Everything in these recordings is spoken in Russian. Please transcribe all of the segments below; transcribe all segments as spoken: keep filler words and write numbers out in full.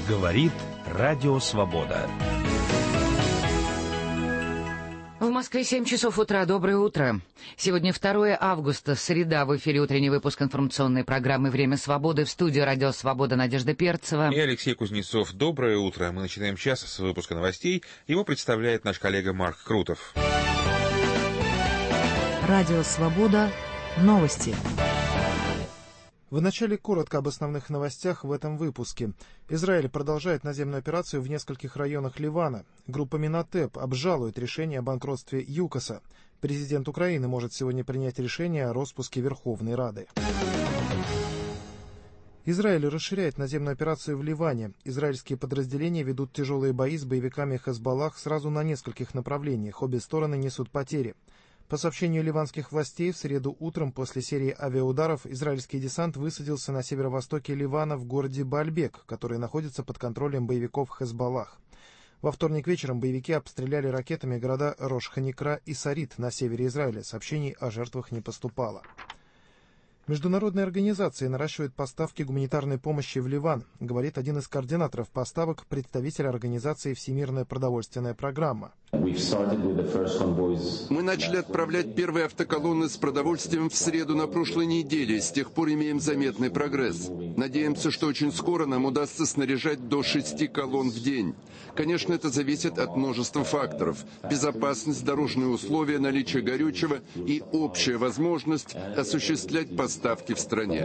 Говорит Радио Свобода. В Москве семь часов утра. Доброе утро. Сегодня второе августа, среда. В эфире утренний выпуск информационной программы «Время свободы». В студии Радио Свобода Надежда Перцева. И Алексей Кузнецов. Доброе утро. Мы начинаем час с выпуска новостей. Его представляет наш коллега Марк Крутов. Радио Свобода. Новости. Вначале коротко об основных новостях в этом выпуске. Израиль продолжает наземную операцию в нескольких районах Ливана. Группа Минатеп обжалует решение о банкротстве ЮКОСа. Президент Украины может сегодня принять решение о распуске Верховной Рады. Израиль расширяет наземную операцию в Ливане. Израильские подразделения ведут тяжелые бои с боевиками Хезболлах сразу на нескольких направлениях. Обе стороны несут потери. По сообщению ливанских властей, в среду утром после серии авиаударов израильский десант высадился на северо-востоке Ливана в городе Баальбек, который находится под контролем боевиков Хезболлах. Во вторник вечером боевики обстреляли ракетами города Рош-Ханикра и Сарит на севере Израиля. Сообщений о жертвах не поступало. Международные организации наращивают поставки гуманитарной помощи в Ливан, говорит один из координаторов поставок, представитель организации «Всемирная продовольственная программа». Мы начали отправлять первые автоколонны с продовольствием в среду на прошлой неделе. С тех пор имеем заметный прогресс. Надеемся, что очень скоро нам удастся снаряжать до шести колонн в день. Конечно, это зависит от множества факторов. Безопасность, дорожные условия, наличие горючего и общая возможность осуществлять поставки в стране.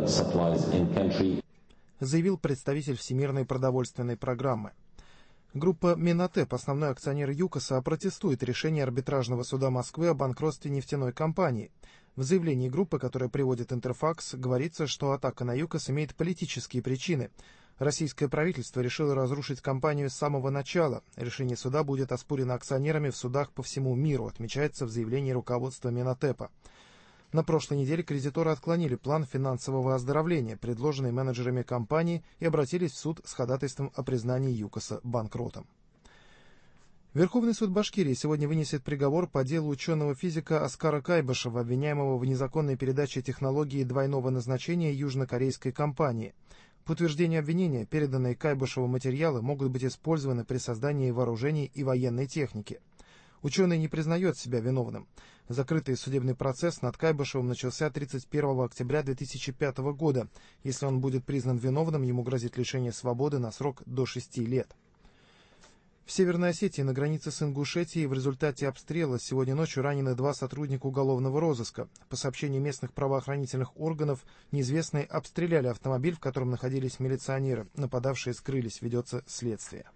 Заявил представитель Всемирной продовольственной программы. Группа Минатеп, основной акционер ЮКОСа, протестует решение арбитражного суда Москвы о банкротстве нефтяной компании. В заявлении группы, которое приводит Интерфакс, говорится, что атака на ЮКОС имеет политические причины. Российское правительство решило разрушить компанию с самого начала. Решение суда будет оспорено акционерами в судах по всему миру, отмечается в заявлении руководства Минатепа. На прошлой неделе кредиторы отклонили план финансового оздоровления, предложенный менеджерами компании, и обратились в суд с ходатайством о признании ЮКОСа банкротом. Верховный суд Башкирии сегодня вынесет приговор по делу ученого-физика Аскара Кайбышева, обвиняемого в незаконной передаче технологии двойного назначения южнокорейской компании. По утверждению обвинения, переданные Кайбышеву материалы могут быть использованы при создании вооружений и военной техники. Ученый не признает себя виновным. Закрытый судебный процесс над Кайбышевым начался тридцать первого октября две тысячи пятого года. Если он будет признан виновным, ему грозит лишение свободы на срок до шести лет. В Северной Осетии на границе с Ингушетией в результате обстрела сегодня ночью ранены два сотрудника уголовного розыска. По сообщению местных правоохранительных органов, неизвестные обстреляли автомобиль, в котором находились милиционеры. Нападавшие скрылись, ведется следствие.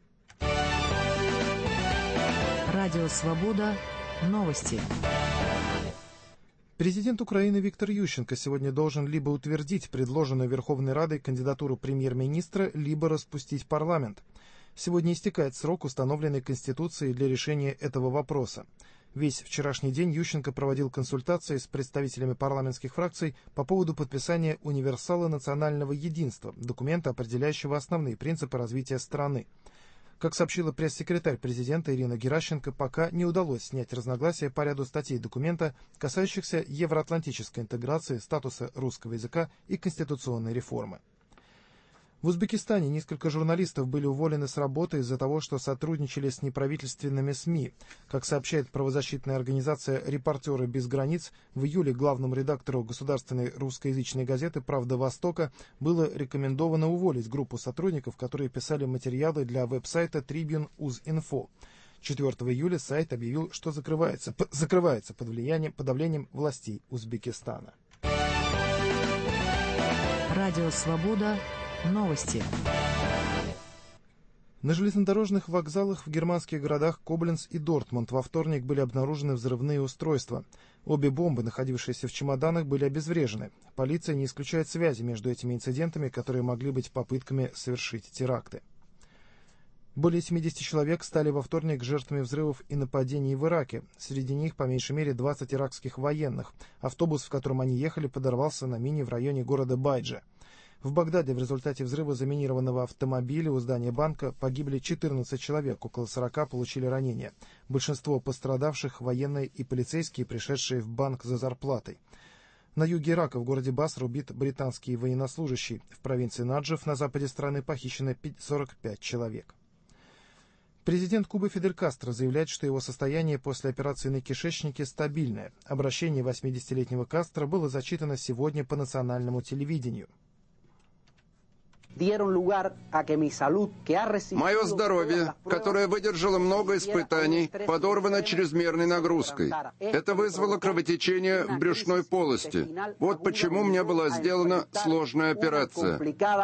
Радио Свобода. Новости. Президент Украины Виктор Ющенко сегодня должен либо утвердить предложенную Верховной Радой кандидатуру премьер-министра, либо распустить парламент. Сегодня истекает срок, установленный Конституцией для решения этого вопроса. Весь вчерашний день Ющенко проводил консультации с представителями парламентских фракций по поводу подписания универсала национального единства, документа, определяющего основные принципы развития страны. Как сообщила пресс-секретарь президента Ирина Геращенко, пока не удалось снять разногласия по ряду статей документа, касающихся евроатлантической интеграции, статуса русского языка и конституционной реформы. В Узбекистане несколько журналистов были уволены с работы из-за того, что сотрудничали с неправительственными СМИ. Как сообщает правозащитная организация «Репортеры без границ», в июле главному редактору государственной русскоязычной газеты «Правда Востока» было рекомендовано уволить группу сотрудников, которые писали материалы для веб-сайта Tribune Узинфо. четвёртого июля сайт объявил, что закрывается, по, закрывается под влиянием, под давлением властей Узбекистана. Радио Свобода. Новости. На железнодорожных вокзалах в германских городах Кобленц и Дортмунд во вторник были обнаружены взрывные устройства. Обе бомбы, находившиеся в чемоданах, были обезврежены. Полиция не исключает связи между этими инцидентами, которые могли быть попытками совершить теракты. Более семидесяти человек стали во вторник жертвами взрывов и нападений в Ираке. Среди них по меньшей мере двадцать иракских военных. Автобус, в котором они ехали, подорвался на мине в районе города Байджа. В Багдаде в результате взрыва заминированного автомобиля у здания банка погибли четырнадцать человек, около сорока получили ранения. Большинство пострадавших — военные и полицейские, пришедшие в банк за зарплатой. На юге Ирака в городе Басра убит британский военнослужащий. В провинции Наджиф на западе страны похищено сорок пять человек. Президент Кубы Фидель Кастро заявляет, что его состояние после операции на кишечнике стабильное. Обращение восьмидесятилетнего Кастро было зачитано сегодня по национальному телевидению. Мое здоровье, которое выдержало много испытаний, подорвано чрезмерной нагрузкой. Это вызвало кровотечение в брюшной полости. Вот почему мне была сделана сложная операция.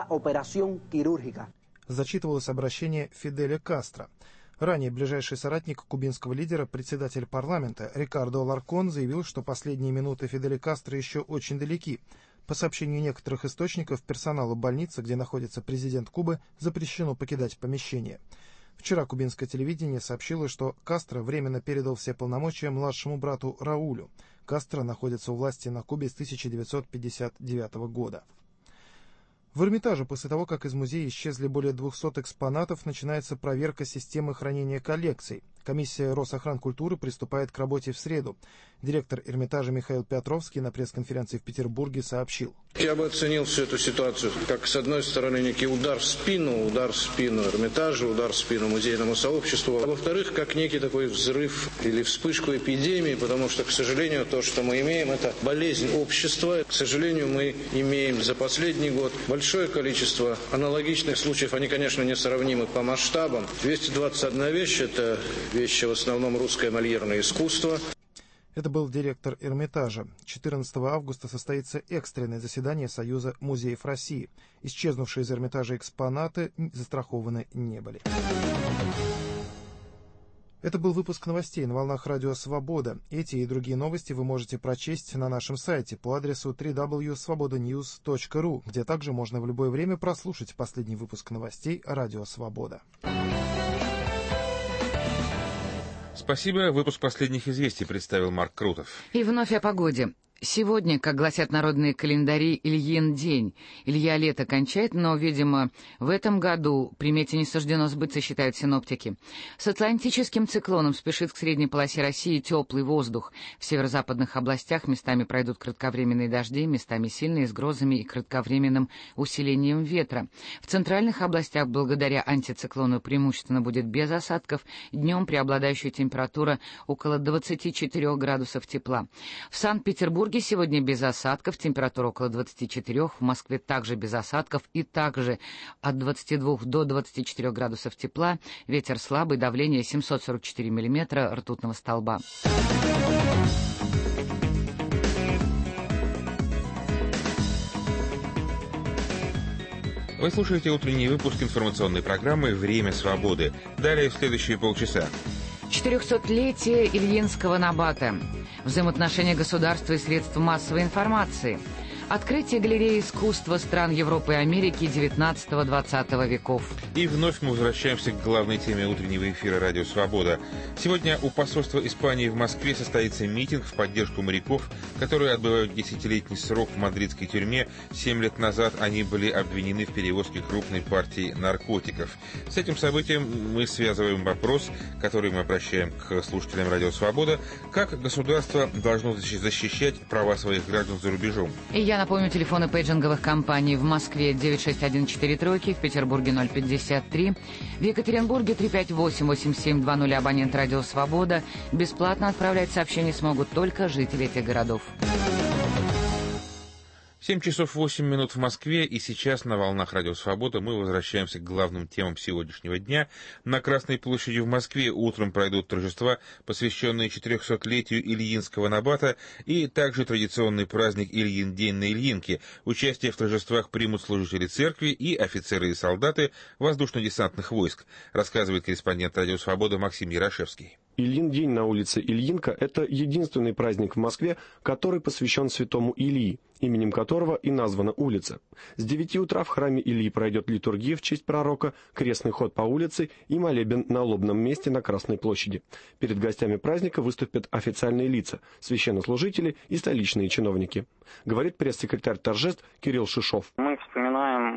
Зачитывалось обращение Фиделя Кастро. Ранее ближайший соратник кубинского лидера, председатель парламента Рикардо Аларкон, заявил, что последние минуты Фиделя Кастро еще очень далеки. По сообщению некоторых источников, персоналу больницы, где находится президент Кубы, запрещено покидать помещение. Вчера кубинское телевидение сообщило, что Кастро временно передал все полномочия младшему брату Раулю. Кастро находится у власти на Кубе с тысяча девятьсот пятьдесят девятого года. В Эрмитаже после того, как из музея исчезли более двухсот экспонатов, начинается проверка системы хранения коллекций. Комиссия Росохранкультуры приступает к работе в среду. Директор Эрмитажа Михаил Петровский на пресс-конференции в Петербурге сообщил. Я бы оценил всю эту ситуацию как, с одной стороны, некий удар в спину, удар в спину Эрмитажу, удар в спину музейному сообществу, а во-вторых, как некий такой взрыв или вспышку эпидемии, потому что, к сожалению, то, что мы имеем, это болезнь общества. К сожалению, мы имеем за последний год большое количество аналогичных случаев, они, конечно, несравнимы по масштабам. двести двадцать одна вещь – это вещи в основном русское мольерное искусство. Это был директор Эрмитажа. четырнадцатого августа состоится экстренное заседание Союза музеев России. Исчезнувшие из Эрмитажа экспонаты застрахованы не были. Это был выпуск новостей на волнах Радио Свобода. Эти и другие новости вы можете прочесть на нашем сайте по адресу дабл ю дабл ю дабл ю точка свобода ньюс точка ру, где также можно в любое время прослушать последний выпуск новостей Радио Свобода. Спасибо. Выпуск последних известий представил Марк Крутов. И вновь о погоде. Сегодня, как гласят народные календари, Ильин день. Илья лето кончает, но, видимо, в этом году примете не суждено сбыться, считают синоптики. С атлантическим циклоном спешит к средней полосе России теплый воздух. В северо-западных областях местами пройдут кратковременные дожди, местами сильные, с грозами и кратковременным усилением ветра. В центральных областях благодаря антициклону преимущественно будет без осадков. Днем преобладающая температура около двадцати четырёх градусов тепла. В Санкт-Петербурге сегодня без осадков, температура около двадцати четырёх, в Москве также без осадков и также от двадцати двух до двадцати четырёх градусов тепла, ветер слабый, давление семьсот сорок четыре миллиметра ртутного столба. Вы слушаете утренний выпуск информационной программы «Время свободы». Далее в следующие полчаса. четырехсотлетие Ильинского набата. Взаимоотношения государства и средств массовой информации. Открытие галереи искусства стран Европы и Америки девятнадцатого-двадцатого веков. И вновь мы возвращаемся к главной теме утреннего эфира «Радио Свобода». Сегодня у посольства Испании в Москве состоится митинг в поддержку моряков, которые отбывают десятилетний срок в мадридской тюрьме. Семь лет назад они были обвинены в перевозке крупной партии наркотиков. С этим событием мы связываем вопрос, который мы обращаем к слушателям «Радио Свобода». Как государство должно защищать права своих граждан за рубежом? И я напомню, телефоны пейджинговых компаний в Москве девять шесть один четыре тройки, в Петербурге ноль пятьдесят три, в Екатеринбурге три пять восемь восемь семь два ноль, абонент «Радио Свобода». Бесплатно отправлять сообщения смогут только жители этих городов. семь часов восемь минут в Москве, и сейчас на волнах Радио Свобода мы возвращаемся к главным темам сегодняшнего дня. На Красной площади в Москве утром пройдут торжества, посвященные четырехсотлетию Ильинского набата, и также традиционный праздник Ильин день на Ильинке. Участие в торжествах примут служители церкви и офицеры и солдаты воздушно-десантных войск, рассказывает корреспондент Радио Свобода Максим Ярошевский. Ильин день на улице Ильинка – это единственный праздник в Москве, который посвящен святому Илии, именем которого и названа улица. С девяти утра в храме Илии пройдет литургия в честь пророка, крестный ход по улице и молебен на лобном месте на Красной площади. Перед гостями праздника выступят официальные лица, священнослужители и столичные чиновники. Говорит пресс-секретарь торжеств Кирилл Шишов. Мы вспоминаем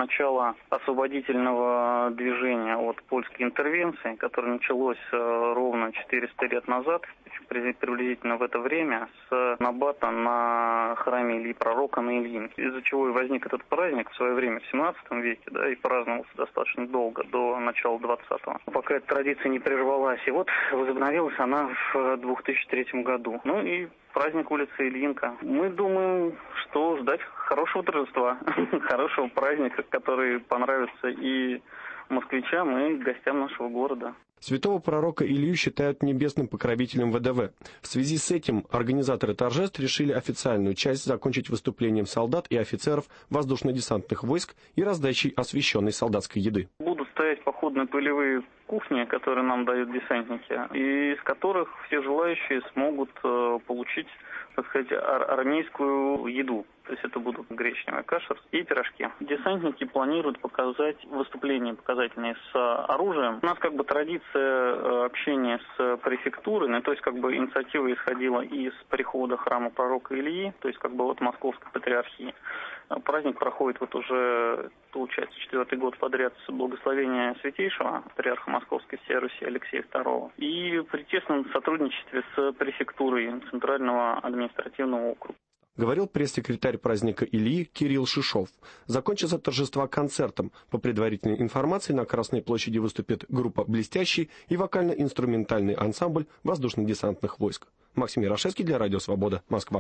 начало освободительного движения от польской интервенции, которое началось ровно четыреста лет назад, приблизительно в это время, с набата на храме Ильи Пророка на Ильинке, из-за чего и возник этот праздник в свое время, в семнадцатом веке, да, и праздновался достаточно долго, до начала двадцатого. Пока эта традиция не прервалась, и вот возобновилась она в две тысячи третьем году. Ну и праздник улицы Ильинка. Мы думаем, что ждать хорошего торжества, хорошего праздника, который понравится и москвичам, и гостям нашего города. Святого пророка Илью считают небесным покровителем вэ дэ вэ. В связи с этим организаторы торжеств решили официальную часть закончить выступлением солдат и офицеров воздушно-десантных войск и раздачей освященной солдатской еды. Будут стоять походные полевые кухни, которые нам дают десантники, и из которых все желающие смогут э, получить, так сказать, ар- армейскую еду. То есть это будут гречневая каша и пирожки. Десантники планируют показать выступления показательные с оружием. У нас как бы традиция общения с префектурой, ну, то есть как бы инициатива исходила из прихода храма пророка Ильи, то есть как бы от Московской патриархии. Праздник проходит вот уже, получается, четвертый год подряд с благословения святейшего патриарха Московской всей Руси Алексея второго и при тесном сотрудничестве с префектурой Центрального административного округа. Говорил пресс-секретарь праздника Ильи Кирилл Шишов. Закончится торжество концертом. По предварительной информации, на Красной площади выступит группа «Блестящий» и вокально-инструментальный ансамбль воздушно-десантных войск. Максим Ярошевский для Радио Свобода, Москва.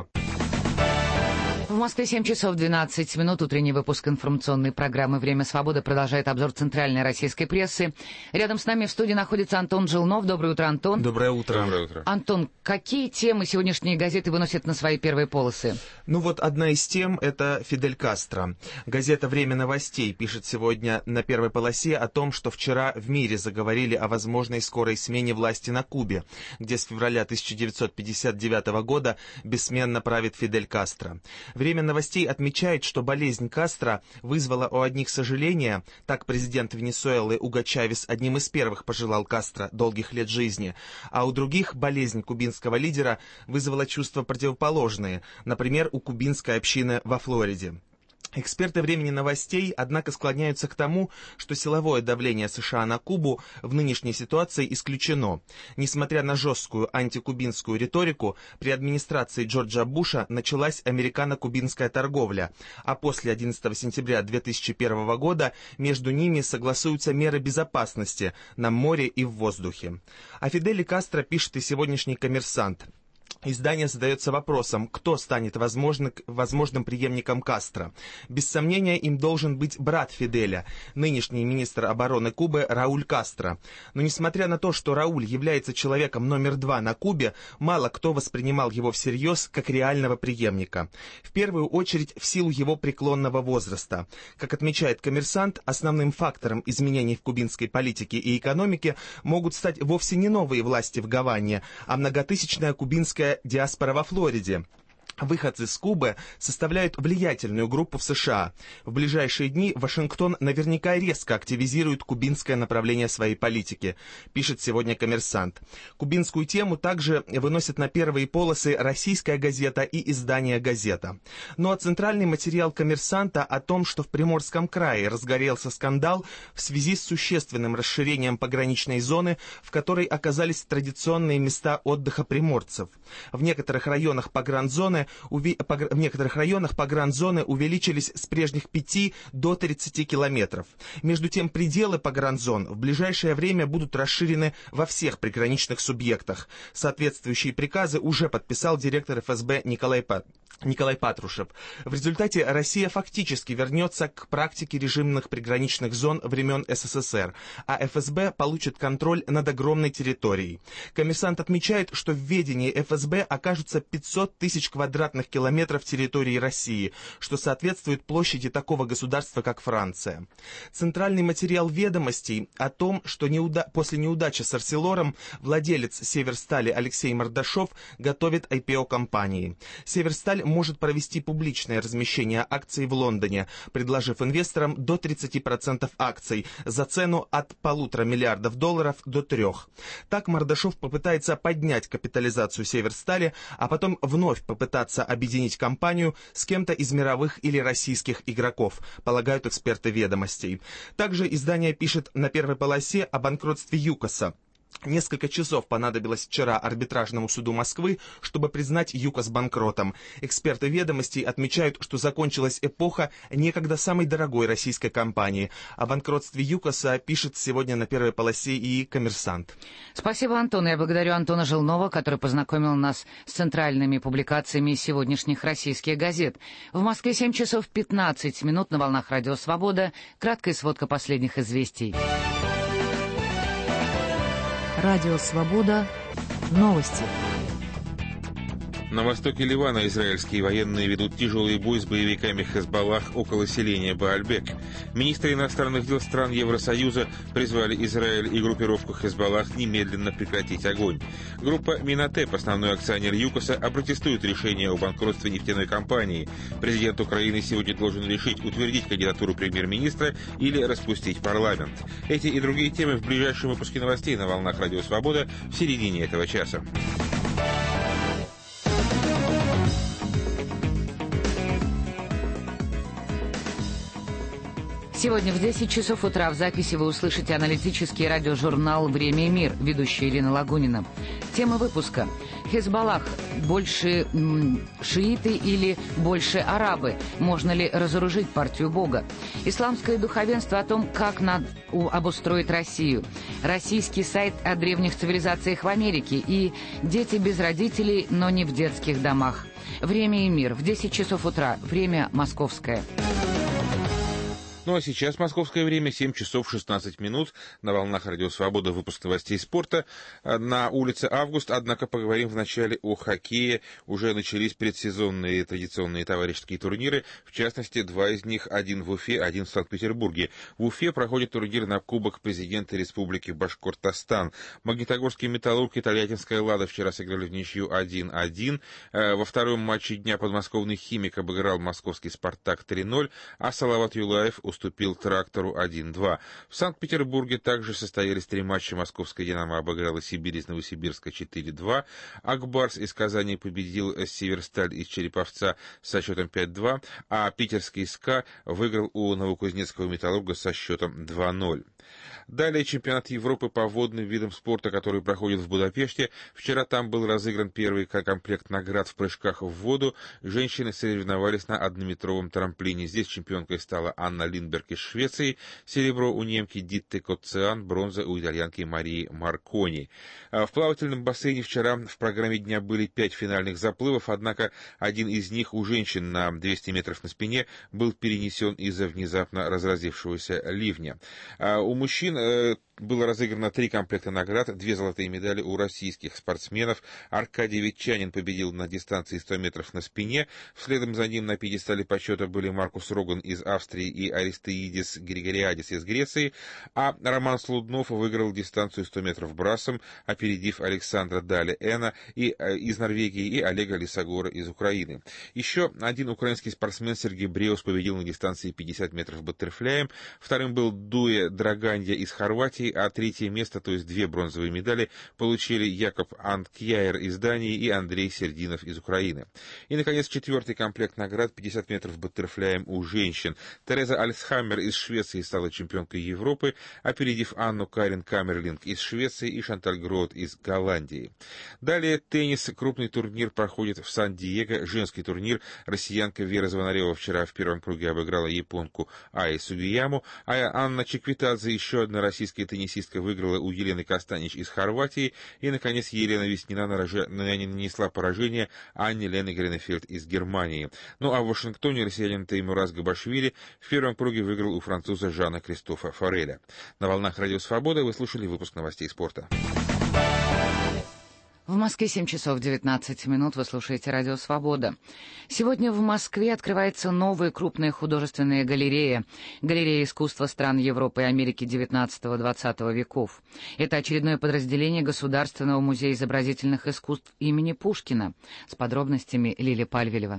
В Москве семь часов двенадцать минут. Утренний выпуск информационной программы «Время свободы» продолжает обзор центральной российской прессы. Рядом с нами в студии находится Антон Жилнов. Доброе утро, Антон. Доброе утро. Доброе утро. Антон, какие темы сегодняшние газеты выносят на свои первые полосы? Ну вот одна из тем — это Фидель Кастро. Газета «Время новостей» пишет сегодня на первой полосе о том, что вчера в мире заговорили о возможной скорой смене власти на Кубе, где с февраля тысяча девятьсот пятьдесят девятого года бессменно правит Фидель Кастро. «Время новостей» отмечает, что болезнь Кастро вызвала у одних сожаления, так президент Венесуэлы Уго Чавес одним из первых пожелал Кастро долгих лет жизни, а у других болезнь кубинского лидера вызвала чувства противоположные, например, у кубинской общины во Флориде. Эксперты «Времени новостей», однако, склоняются к тому, что силовое давление США на Кубу в нынешней ситуации исключено. Несмотря на жесткую антикубинскую риторику, при администрации Джорджа Буша началась американо-кубинская торговля, а после одиннадцатого сентября две тысячи первого года между ними согласуются меры безопасности на море и в воздухе. О Фиделе Кастро пишет и сегодняшний «Коммерсант». Издание задается вопросом, кто станет возможным, возможным преемником Кастро. Без сомнения, им должен быть брат Фиделя, нынешний министр обороны Кубы Рауль Кастро. Но несмотря на то, что Рауль является человеком номер два на Кубе, мало кто воспринимал его всерьез как реального преемника. В первую очередь в силу его преклонного возраста. Как отмечает «Коммерсант», основным фактором изменений в кубинской политике и экономике могут стать вовсе не новые власти в Гаване, а многотысячная кубинская диаспора во Флориде. Выходцы с Кубы составляют влиятельную группу в США. В ближайшие дни Вашингтон наверняка резко активизирует кубинское направление своей политики, пишет сегодня «Коммерсант». Кубинскую тему также выносят на первые полосы российская газета и издание «Газета». Ну а центральный материал «Коммерсанта» о том, что в Приморском крае разгорелся скандал в связи с существенным расширением пограничной зоны, в которой оказались традиционные места отдыха приморцев. В некоторых районах погранзоны В некоторых районах погранзоны увеличились с прежних пяти до тридцати километров. Между тем, пределы погранзон в ближайшее время будут расширены во всех приграничных субъектах. Соответствующие приказы уже подписал директор эф эс бэ Николай Пат. Николай Патрушев. В результате Россия фактически вернется к практике режимных приграничных зон времен эс эс эс эр, а эф эс бэ получит контроль над огромной территорией. «Коммерсант» отмечает, что в ведении эф эс бэ окажутся пятьсот тысяч квадратных километров территории России, что соответствует площади такого государства, как Франция. Центральный материал «Ведомостей» о том, что неуда... после неудачи с «Арселором» владелец «Северстали» Алексей Мордашов готовит ай пи о компании. «Северсталь» «Северсталь» может провести публичное размещение акций в Лондоне, предложив инвесторам до тридцати процентов акций за цену от полутора миллиардов долларов до трех. Так Мордашов попытается поднять капитализацию «Северстали», а потом вновь попытаться объединить компанию с кем-то из мировых или российских игроков, полагают эксперты «Ведомостей». Также издание пишет на первой полосе о банкротстве ЮКОСа. Несколько часов понадобилось вчера арбитражному суду Москвы, чтобы признать ЮКОС банкротом. Эксперты «Ведомостей» отмечают, что закончилась эпоха некогда самой дорогой российской компании. О банкротстве ЮКОСа пишет сегодня на первой полосе и «Коммерсант». Спасибо, Антон. Я благодарю Антона Желнова, который познакомил нас с центральными публикациями сегодняшних российских газет. В Москве семь часов пятнадцать минут на волнах Радио Свобода. Краткая сводка последних известий. Радио «Свобода». Новости. На востоке Ливана израильские военные ведут тяжелый бой с боевиками Хезболлах около селения Баальбек. Министры иностранных дел стран Евросоюза призвали Израиль и группировку Хезболлах немедленно прекратить огонь. Группа Минатеп, основной акционер ЮКОСа, опротестует решение о банкротстве нефтяной компании. Президент Украины сегодня должен решить, утвердить кандидатуру премьер-министра или распустить парламент. Эти и другие темы в ближайшем выпуске новостей на волнах Радио Свобода в середине этого часа. Сегодня в десять часов утра в записи вы услышите аналитический радиожурнал «Время и мир», ведущая Елена Лагунина. Тема выпуска: Хезболлах больше м, шииты или больше арабы? Можно ли разоружить партию Бога? Исламское духовенство о том, как надо обустроить Россию. Российский сайт о древних цивилизациях в Америке. И дети без родителей, но не в детских домах. «Время и мир» в десять часов утра. Время московское. Ну а сейчас московское время семь часов шестнадцать минут. На волнах Радио Свобода выпуск новостей спорта. На улице Август, однако, поговорим вначале о хоккее. Уже начались предсезонные традиционные товарищеские турниры. В частности, два из них, один в Уфе, один в Санкт-Петербурге. В Уфе проходит турнир на Кубок президента Республики Башкортостан. Магнитогорский «Металлург» и Тольяттинская «Лада» вчера сыграли в ничью один один. Во втором матче дня подмосковный «Химик» обыграл московский «Спартак» три ноль, а Салават Юлаев уступил «Трактору» один два. В Санкт-Петербурге также состоялись три матча. Московская «Динамо» обыграла «Сибирь» из Новосибирска четыре два. Акбарс из Казани победил «Северсталь» из Череповца со счетом пять два, а питерский «СКА» выиграл у новокузнецкого «Металлурга» со счетом два ноль. Далее чемпионат Европы по водным видам спорта, который проходит в Будапеште. Вчера там был разыгран первый комплект наград в прыжках в воду. Женщины соревновались на однометровом трамплине. Здесь чемпионкой стала Анна Линдберг из Швеции. Серебро у немки Дитте Коцциан, бронза у итальянки Марии Маркони. В плавательном бассейне вчера в программе дня были пять финальных заплывов, однако один из них у женщин на двести метров на спине был перенесен из-за внезапно разразившегося ливня. У мужчин было разыграно три комплекта наград, две золотые медали у российских спортсменов. Аркадий Ветчанин победил на дистанции сто метров на спине. Следом за ним на пьедестале почета были Маркус Роган из Австрии и Аристеидис Григориадис из Греции, а Роман Слуднов выиграл дистанцию сто метров брасом, опередив Александра Даля Эна и, э, из Норвегии и Олега Лисогора из Украины. Еще один украинский спортсмен Сергей Бреус победил на дистанции пятьдесят метров баттерфляем. Вторым был Дуе Драгандя из Хорватии, а третье место, то есть две бронзовые медали, получили Якоб Анткьяер из Дании и Андрей Сердинов из Украины. И, наконец, четвертый комплект наград, пятьдесят метров баттерфляем у женщин. Тереза Альцхаммер из Швеции стала чемпионкой Европы, опередив Анну Карин Камерлинг из Швеции и Шанталь Грот из Голландии. Далее теннис. Крупный турнир проходит в Сан-Диего. Женский турнир. Россиянка Вера Звонарева вчера в первом круге обыграла японку Аи Сугияму, а Анна Чеквитадзе, еще одна российская теннисистка, выиграла у Елены Костанич из Хорватии. И, наконец, Елена Веснина нанесла поражение Анне Лене Гренефельд из Германии. Ну а в Вашингтоне россиянин Теймураз Габашвили в первом круге выиграл у француза Жана Кристофа Фореля. На волнах Радио Свобода вы слушали выпуск новостей спорта. В Москве семь часов девятнадцать минут. Вы слушаете Радио Свобода. Сегодня в Москве открывается новая крупная художественная галерея. Галерея искусства стран Европы и Америки девятнадцатого-двадцатого веков. Это очередное подразделение Государственного музея изобразительных искусств имени Пушкина. С подробностями Лилия Пальвелева.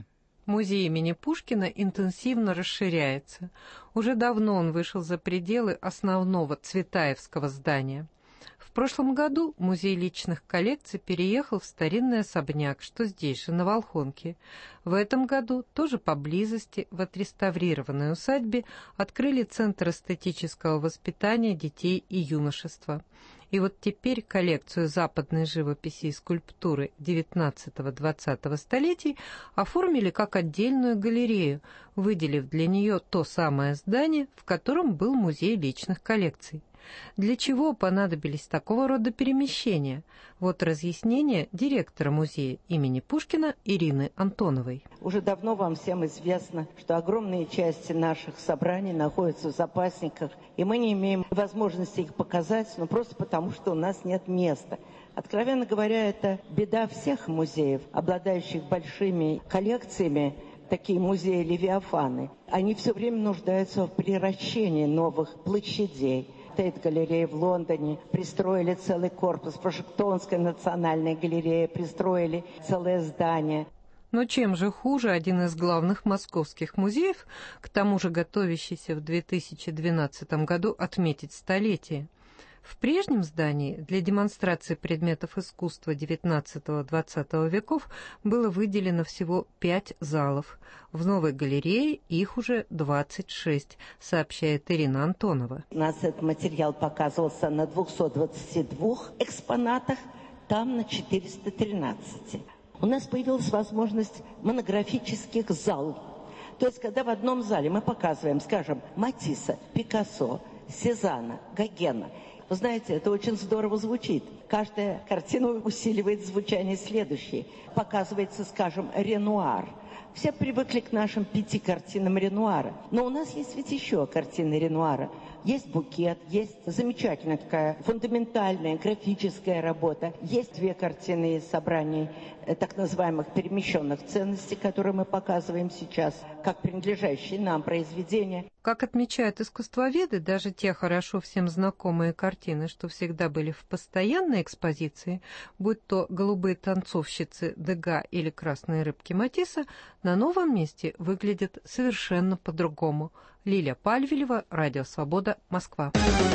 Музей имени Пушкина интенсивно расширяется. Уже давно он вышел за пределы основного Цветаевского здания. В прошлом году музей личных коллекций переехал в старинный особняк, что здесь же, на Волхонке. В этом году тоже поблизости, в отреставрированной усадьбе, открыли Центр эстетического воспитания детей и юношества. И вот теперь коллекцию западной живописи и скульптуры девятнадцатого-двадцатого столетий оформили как отдельную галерею, выделив для нее то самое здание, в котором был музей личных коллекций. Для чего понадобились такого рода перемещения? Вот разъяснение директора музея имени Пушкина Ирины Антоновой. Уже давно вам всем известно, что огромные части наших собраний находятся в запасниках, и мы не имеем возможности их показать, но просто потому, что у нас нет места. Откровенно говоря, это беда всех музеев, обладающих большими коллекциями, такие музеи Левиафаны. Они все время нуждаются в приращении новых площадей. Тейт-галерея в Лондоне пристроили целый корпус, Вашингтонская национальная галерея пристроили целое здание. Но чем же хуже один из главных московских музеев, к тому же готовящийся в две тысячи двенадцатом году отметить столетие? В прежнем здании для демонстрации предметов искусства девятнадцатого-двадцатого веков было выделено всего пять залов. В новой галерее их уже двадцать шесть, сообщает Ирина Антонова. У нас этот материал показывался на двухстах двадцати двух экспонатах, там на четырёхстах тринадцати. У нас появилась возможность монографических залов. То есть, когда в одном зале мы показываем, скажем, Матисса, Пикассо, Сезанна, Гогена. Вы знаете, это очень здорово звучит. Каждая картина усиливает звучание следующей. Показывается, скажем, Ренуар. Все привыкли к нашим пяти картинам Ренуара. Но у нас есть ведь еще картины Ренуара. Есть букет, есть замечательная такая фундаментальная графическая работа. Есть две картины из собраний э, так называемых перемещенных ценностей, которые мы показываем сейчас, как принадлежащие нам произведения. Как отмечают искусствоведы, даже те хорошо всем знакомые картины, что всегда были в постоянной экспозиции, будь то «Голубые танцовщицы» Дега или «Красные рыбки» Матисса, на новом месте выглядят совершенно по-другому. Лиля Пальвелева, Радио Свобода, Москва.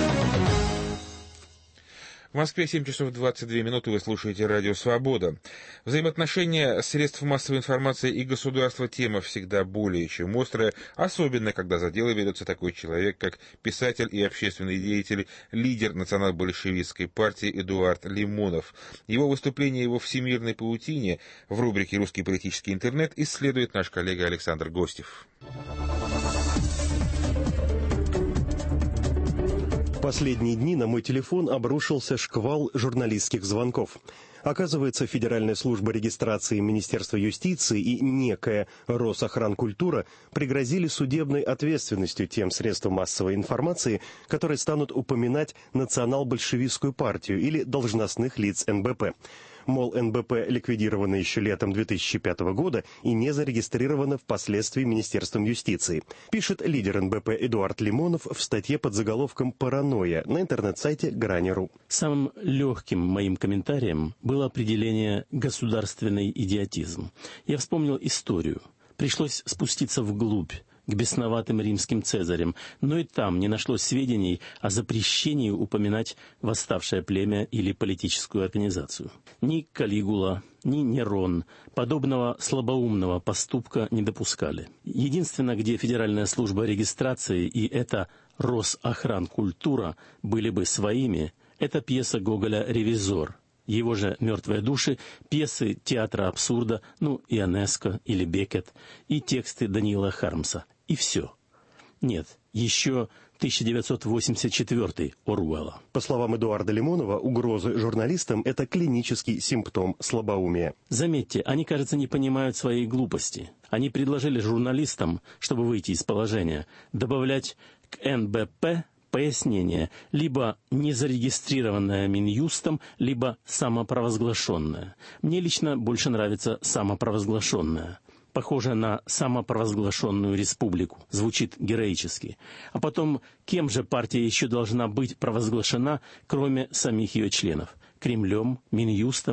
В Москве семь часов двадцать две минуты, вы слушаете Радио Свобода. Взаимоотношения средств массовой информации и государства — тема всегда более чем острая, особенно когда за дело ведется такой человек, как писатель и общественный деятель, лидер национал-большевистской партии Эдуард Лимонов. Его выступление его всемирной паутине в рубрике «Русский политический интернет» исследует наш коллега Александр Гостев. В последние дни на мой телефон обрушился шквал журналистских звонков. Оказывается, Федеральная служба регистрации Министерства юстиции и некая Росохранкультура пригрозили судебной ответственностью тем средствам массовой информации, которые станут упоминать национал-большевистскую партию или должностных лиц эн бэ пэ. Мол, эн бэ пэ ликвидировано еще летом две тысячи пятого года и не зарегистрировано впоследствии Министерством юстиции, пишет лидер эн бэ пэ Эдуард Лимонов в статье под заголовком «Паранойя» на интернет-сайте Грани.ру. Самым легким моим комментарием было определение «государственный идиотизм». Я вспомнил историю. Пришлось спуститься вглубь, к бесноватым римским цезарям, но и там не нашлось сведений о запрещении упоминать восставшее племя или политическую организацию. Ни Калигула, ни Нерон подобного слабоумного поступка не допускали. Единственное, где Федеральная служба регистрации и эта Росохранкультура были бы своими, это пьеса Гоголя «Ревизор». Его же «Мертвые души», пьесы театра абсурда, ну, Ионеско или Беккет, и тексты Даниила Хармса. И все. Нет, еще тысяча девятьсот восемьдесят четвёртый Оруэлла. По словам Эдуарда Лимонова, угрозы журналистам – это клинический симптом слабоумия. Заметьте, они, кажется, не понимают своей глупости. Они предложили журналистам, чтобы выйти из положения, добавлять к эн бэ пэ пояснение, либо незарегистрированное Минюстом, либо самопровозглашенное. Мне лично больше нравится самопровозглашенное. Похоже на самопровозглашенную республику. Звучит героически. А потом, кем же партия еще должна быть провозглашена, кроме самих ее членов? Кремлем, Минюстом,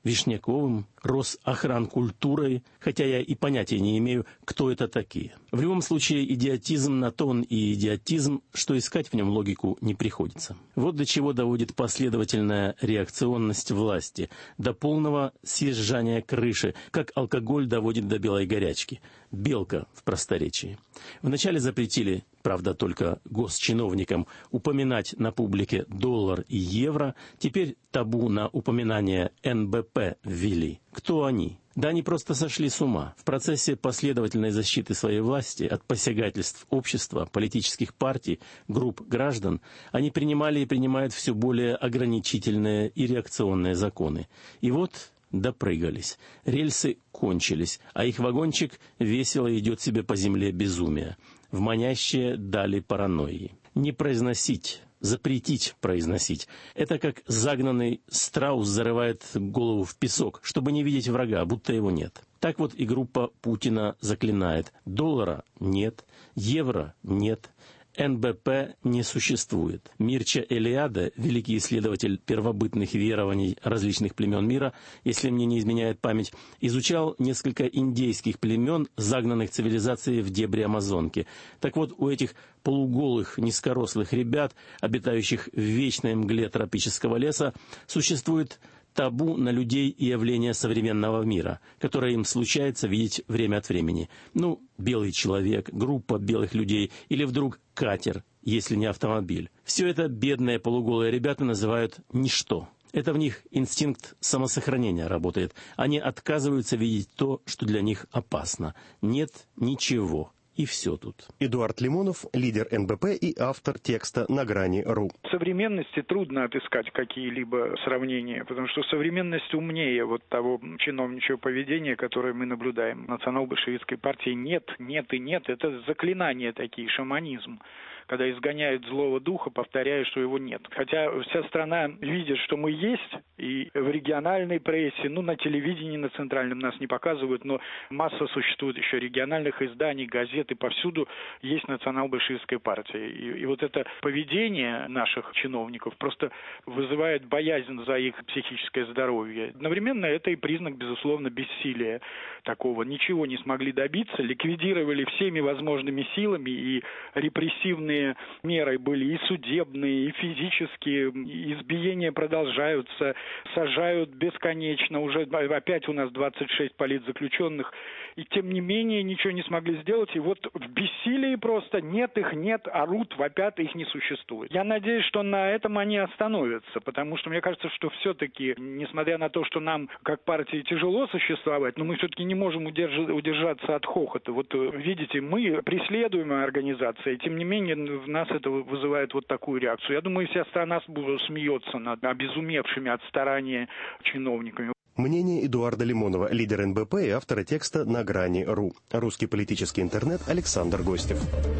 Вишняковым, Росохранкультурой, хотя я и понятия не имею, кто это такие. В любом случае, идиотизм на то он и идиотизм, что искать в нем логику не приходится. Вот до чего доводит последовательная реакционность власти, до полного съезжания крыши, как алкоголь доводит до белой горячки. Белка в просторечии. Вначале запретили, правда, только госчиновникам упоминать на публике доллар и евро, теперь табу на упоминание эн бэ пэ ввели. Кто они? Да они просто сошли с ума. В процессе последовательной защиты своей власти от посягательств общества, политических партий, групп граждан, они принимали и принимают все более ограничительные и реакционные законы. И вот допрыгались. Рельсы кончились, а их вагончик весело идет себе по земле безумия. В манящие дали паранойи. Не произносить, запретить произносить. Это как загнанный страус зарывает голову в песок, чтобы не видеть врага, будто его нет. Так вот и группа Путина заклинает. Доллара нет, евро нет, эн бэ пэ не существует. Мирча Элиаде, великий исследователь первобытных верований различных племен мира, если мне не изменяет память, изучал несколько индейских племен, загнанных цивилизацией в дебри Амазонки. Так вот, у этих полуголых, низкорослых ребят, обитающих в вечной мгле тропического леса, существует табу на людей и явления современного мира, которое им случается видеть время от времени. Ну, белый человек, группа белых людей или вдруг катер, если не автомобиль. Все это бедные полуголые ребята называют ничто. Это в них инстинкт самосохранения работает. Они отказываются видеть то, что для них опасно. Нет ничего. И все тут. Эдуард Лимонов, лидер эн бэ пэ и автор текста «На грани точка ру». В современности трудно отыскать какие-либо сравнения, потому что современность умнее вот того чиновничьего поведения, которое мы наблюдаем. Национал-большевистской партии нет, нет и нет. Это заклинания такие, шаманизм. Когда изгоняют злого духа, повторяя, что его нет. Хотя вся страна видит, что мы есть, и в региональной прессе, ну, на телевидении, на центральном нас не показывают, но масса существует еще региональных изданий, газет, и повсюду есть национал-большевистская партия. И, и вот это поведение наших чиновников просто вызывает боязнь за их психическое здоровье. Одновременно это и признак, безусловно, бессилия такого. Ничего не смогли добиться, ликвидировали всеми возможными силами, и репрессивные меры были и судебные, и физические, избиения продолжаются, сажают бесконечно, уже опять у нас двадцать шесть политзаключенных, и тем не менее ничего не смогли сделать, и вот в бессилии просто нет их, нет, орут, вопят, их не существует. Я надеюсь, что на этом они остановятся, потому что мне кажется, что все-таки, несмотря на то, что нам, как партии, тяжело существовать, но мы все-таки не можем удерж- удержаться от хохота. Вот видите, мы преследуемая организация, и тем не менее в нас это вызывает вот такую реакцию. Я думаю, вся страна смеется над обезумевшими от старания чиновниками. Мнение Эдуарда Лимонова, лидера эн бэ пэ и автора текста «На грани точка ру». Русский политический интернет, Александр Гостев.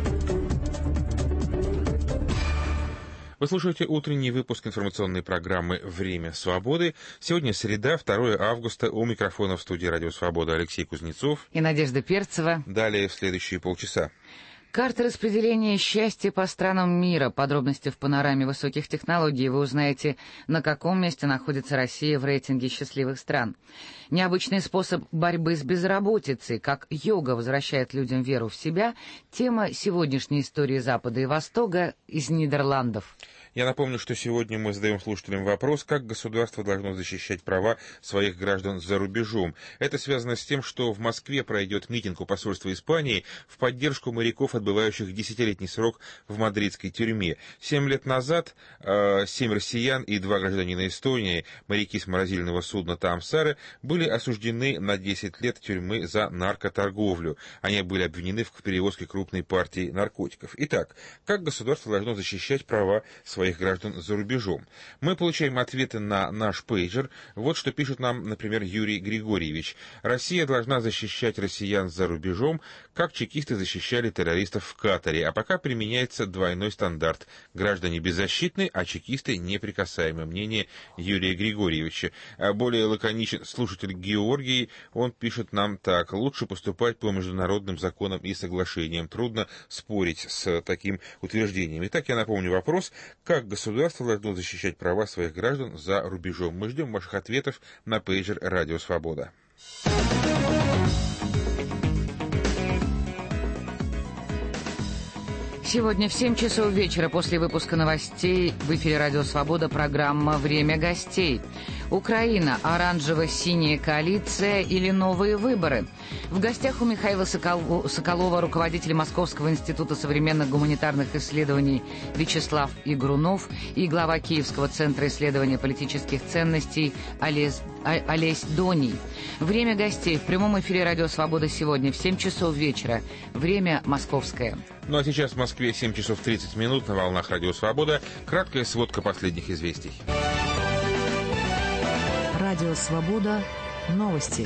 Вы слушаете утренний выпуск информационной программы «Время свободы». Сегодня среда, второе августа. У микрофона в студии «Радио Свобода» Алексей Кузнецов и Надежда Перцева. Далее в следующие полчаса. Карта распределения счастья по странам мира. Подробности в панораме высоких технологий. Вы узнаете, на каком месте находится Россия в рейтинге счастливых стран. Необычный способ борьбы с безработицей, как йога возвращает людям веру в себя. Тема сегодняшней истории Запада и Востока из Нидерландов. Я напомню, что сегодня мы задаем слушателям вопрос, как государство должно защищать права своих граждан за рубежом. Это связано с тем, что в Москве пройдет митинг у посольства Испании в поддержку моряков, отбывающих десятилетний срок в мадридской тюрьме. Семь лет назад э, семь россиян и два гражданина Эстонии, моряки с морозильного судна Таамсаре, были осуждены на десять лет тюрьмы за наркоторговлю. Они были обвинены в перевозке крупной партии наркотиков. Итак, как государство должно защищать права своих своих граждан за рубежом? Мы получаем ответы на наш пейджер. Вот что пишет нам, например, Юрий Григорьевич. Россия должна защищать россиян за рубежом, как чекисты защищали террористов в Катаре, а пока применяется двойной стандарт. Граждане беззащитны, а чекисты неприкасаемы. Мнение Юрия Григорьевича. А более лаконичен слушатель Георгий. Он пишет нам так. Лучше поступать по международным законам и соглашениям. Трудно спорить с таким утверждением. Итак, я напомню вопрос. Как государство должно защищать права своих граждан за рубежом? Мы ждем ваших ответов на пейджер «Радио Свобода». Сегодня в семь часов вечера после выпуска новостей в эфире «Радио Свобода» программа «Время гостей». Украина, оранжево-синяя коалиция или новые выборы? В гостях у Михаила Соколова, руководитель Московского института современных гуманитарных исследований Вячеслав Игрунов и глава Киевского центра исследования политических ценностей Олесь, Олесь Доний. Время гостей в прямом эфире «Радио Свобода» сегодня в семь часов вечера. Время московское. Ну а сейчас в Москве семь часов тридцать минут на волнах «Радио Свобода». Краткая сводка последних известий. Радио Свобода. Новости.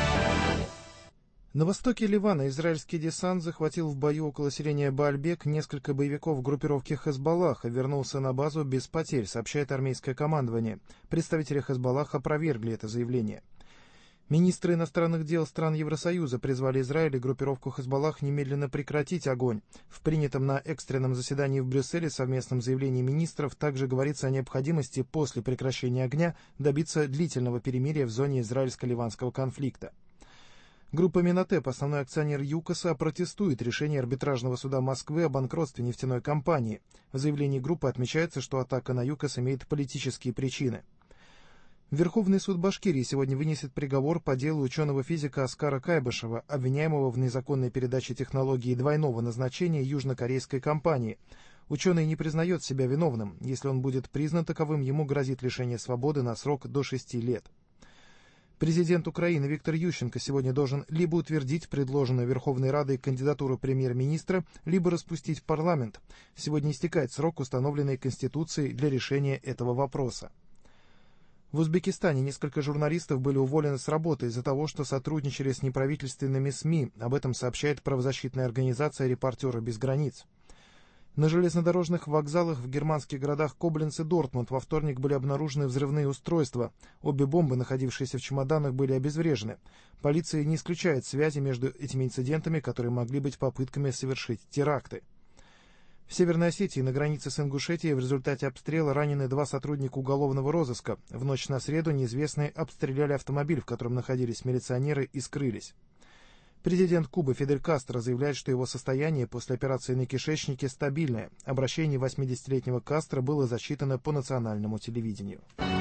На востоке Ливана израильский десант захватил в бою около селения Баальбек несколько боевиков группировки Хезболлах и вернулся на базу без потерь, сообщает армейское командование. Представители Хезболлах опровергли это заявление. Министры иностранных дел стран Евросоюза призвали Израиль и группировку Хезболлах немедленно прекратить огонь. В принятом на экстренном заседании в Брюсселе совместном заявлении министров также говорится о необходимости после прекращения огня добиться длительного перемирия в зоне израильско-ливанского конфликта. Группа Минотеп, основной акционер ЮКОСа, протестует решение арбитражного суда Москвы о банкротстве нефтяной компании. В заявлении группы отмечается, что атака на ЮКОС имеет политические причины. Верховный суд Башкирии сегодня вынесет приговор по делу ученого-физика Оскара Кайбышева, обвиняемого в незаконной передаче технологии двойного назначения южнокорейской компании. Ученый не признает себя виновным. Если он будет признан таковым, ему грозит лишение свободы на срок до шести лет. Президент Украины Виктор Ющенко сегодня должен либо утвердить предложенную Верховной Радой кандидатуру премьер-министра, либо распустить парламент. Сегодня истекает срок, установленный Конституцией для решения этого вопроса. В Узбекистане несколько журналистов были уволены с работы из-за того, что сотрудничали с неправительственными СМИ. Об этом сообщает правозащитная организация «Репортеры без границ». На железнодорожных вокзалах в германских городах Кобленц и Дортмунд во вторник были обнаружены взрывные устройства. Обе бомбы, находившиеся в чемоданах, были обезврежены. Полиция не исключает связи между этими инцидентами, которые могли быть попытками совершить теракты. В Северной Осетии на границе с Ингушетией в результате обстрела ранены два сотрудника уголовного розыска. В ночь на среду неизвестные обстреляли автомобиль, в котором находились милиционеры, и скрылись. Президент Кубы Фидель Кастро заявляет, что его состояние после операции на кишечнике стабильное. Обращение восьмидесятилетнего Кастро было засчитано по национальному телевидению.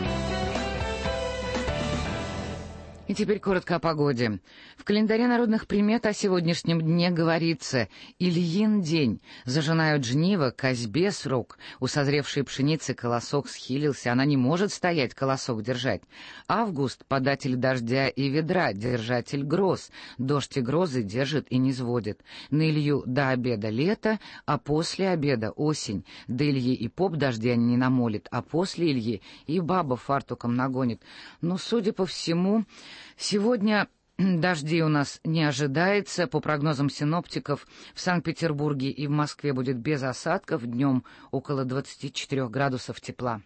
И теперь коротко о погоде. В календаре народных примет о сегодняшнем дне говорится: «Ильин день, зажинают жнива, козьбе срок, у созревшей пшеницы колосок схилился, она не может стоять, колосок держать. Август, податель дождя и ведра, держатель гроз, дождь и грозы держит и не сводит. На Илью до обеда лето, а после обеда осень, до Ильи и поп дождя не намолит, а после Ильи и баба фартуком нагонит». Но, судя по всему, сегодня дождей у нас не ожидается. По прогнозам синоптиков, в Санкт-Петербурге и в Москве будет без осадков, днем около двадцати четырёх градусов тепла.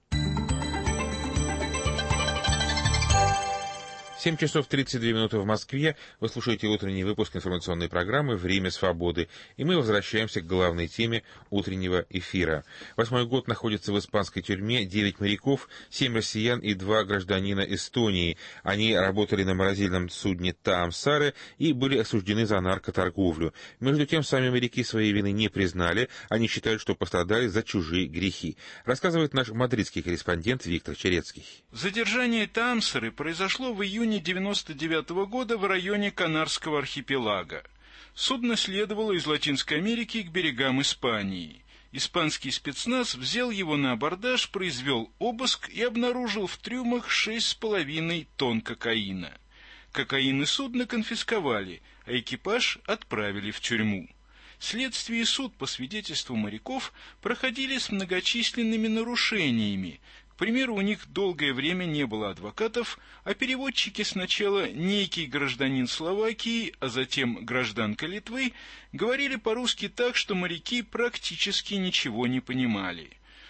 семь часов тридцать две минуты в Москве. Вы слушаете утренний выпуск информационной программы «Время свободы». И мы возвращаемся к главной теме утреннего эфира. Восьмой год находится в испанской тюрьме девять моряков, семь россиян и два гражданина Эстонии. Они работали на морозильном судне «Таамсаре» и были осуждены за наркоторговлю. Между тем, сами моряки своей вины не признали. Они считают, что пострадали за чужие грехи. Рассказывает наш мадридский корреспондент Виктор Черецкий. Задержание «Таамсары» произошло в июне девяносто девятого года в районе Канарского архипелага. Судно следовало из Латинской Америки к берегам Испании. Испанский спецназ взял его на абордаж, произвел обыск и обнаружил в трюмах шесть с половиной тонн кокаина. Кокаин и судно конфисковали, а экипаж отправили в тюрьму. Следствие и суд, по свидетельству моряков, проходили с многочисленными нарушениями. К примеру, у них долгое время не было адвокатов, а переводчики сначала некий гражданин Словакии, а затем гражданка Литвы говорили по-русски так, что моряки практически ничего не понимали.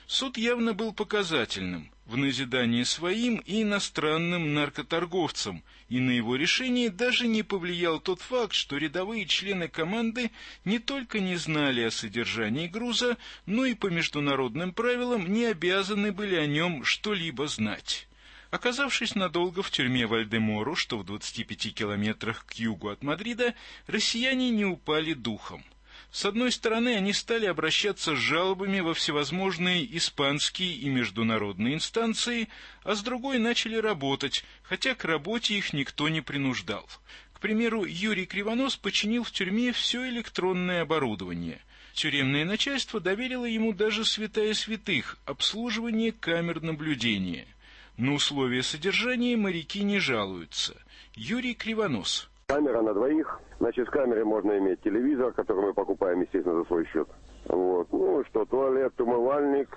Суд явно был показательным в назидание своим и иностранным наркоторговцам, и на его решение даже не повлиял тот факт, что рядовые члены команды не только не знали о содержании груза, но и по международным правилам не обязаны были о нем что-либо знать. Оказавшись надолго в тюрьме Вальдемору, что в двадцати пяти километрах к югу от Мадрида, россияне не упали духом. С одной стороны, они стали обращаться с жалобами во всевозможные испанские и международные инстанции, а с другой начали работать, хотя к работе их никто не принуждал. К примеру, Юрий Кривонос починил в тюрьме все электронное оборудование. Тюремное начальство доверило ему даже святая святых – обслуживание камер наблюдения. На условия содержания моряки не жалуются. Юрий Кривонос. Камера на двоих. Значит, с камерой можно иметь телевизор, который мы покупаем, естественно, за свой счет. Вот. Ну, что, туалет, умывальник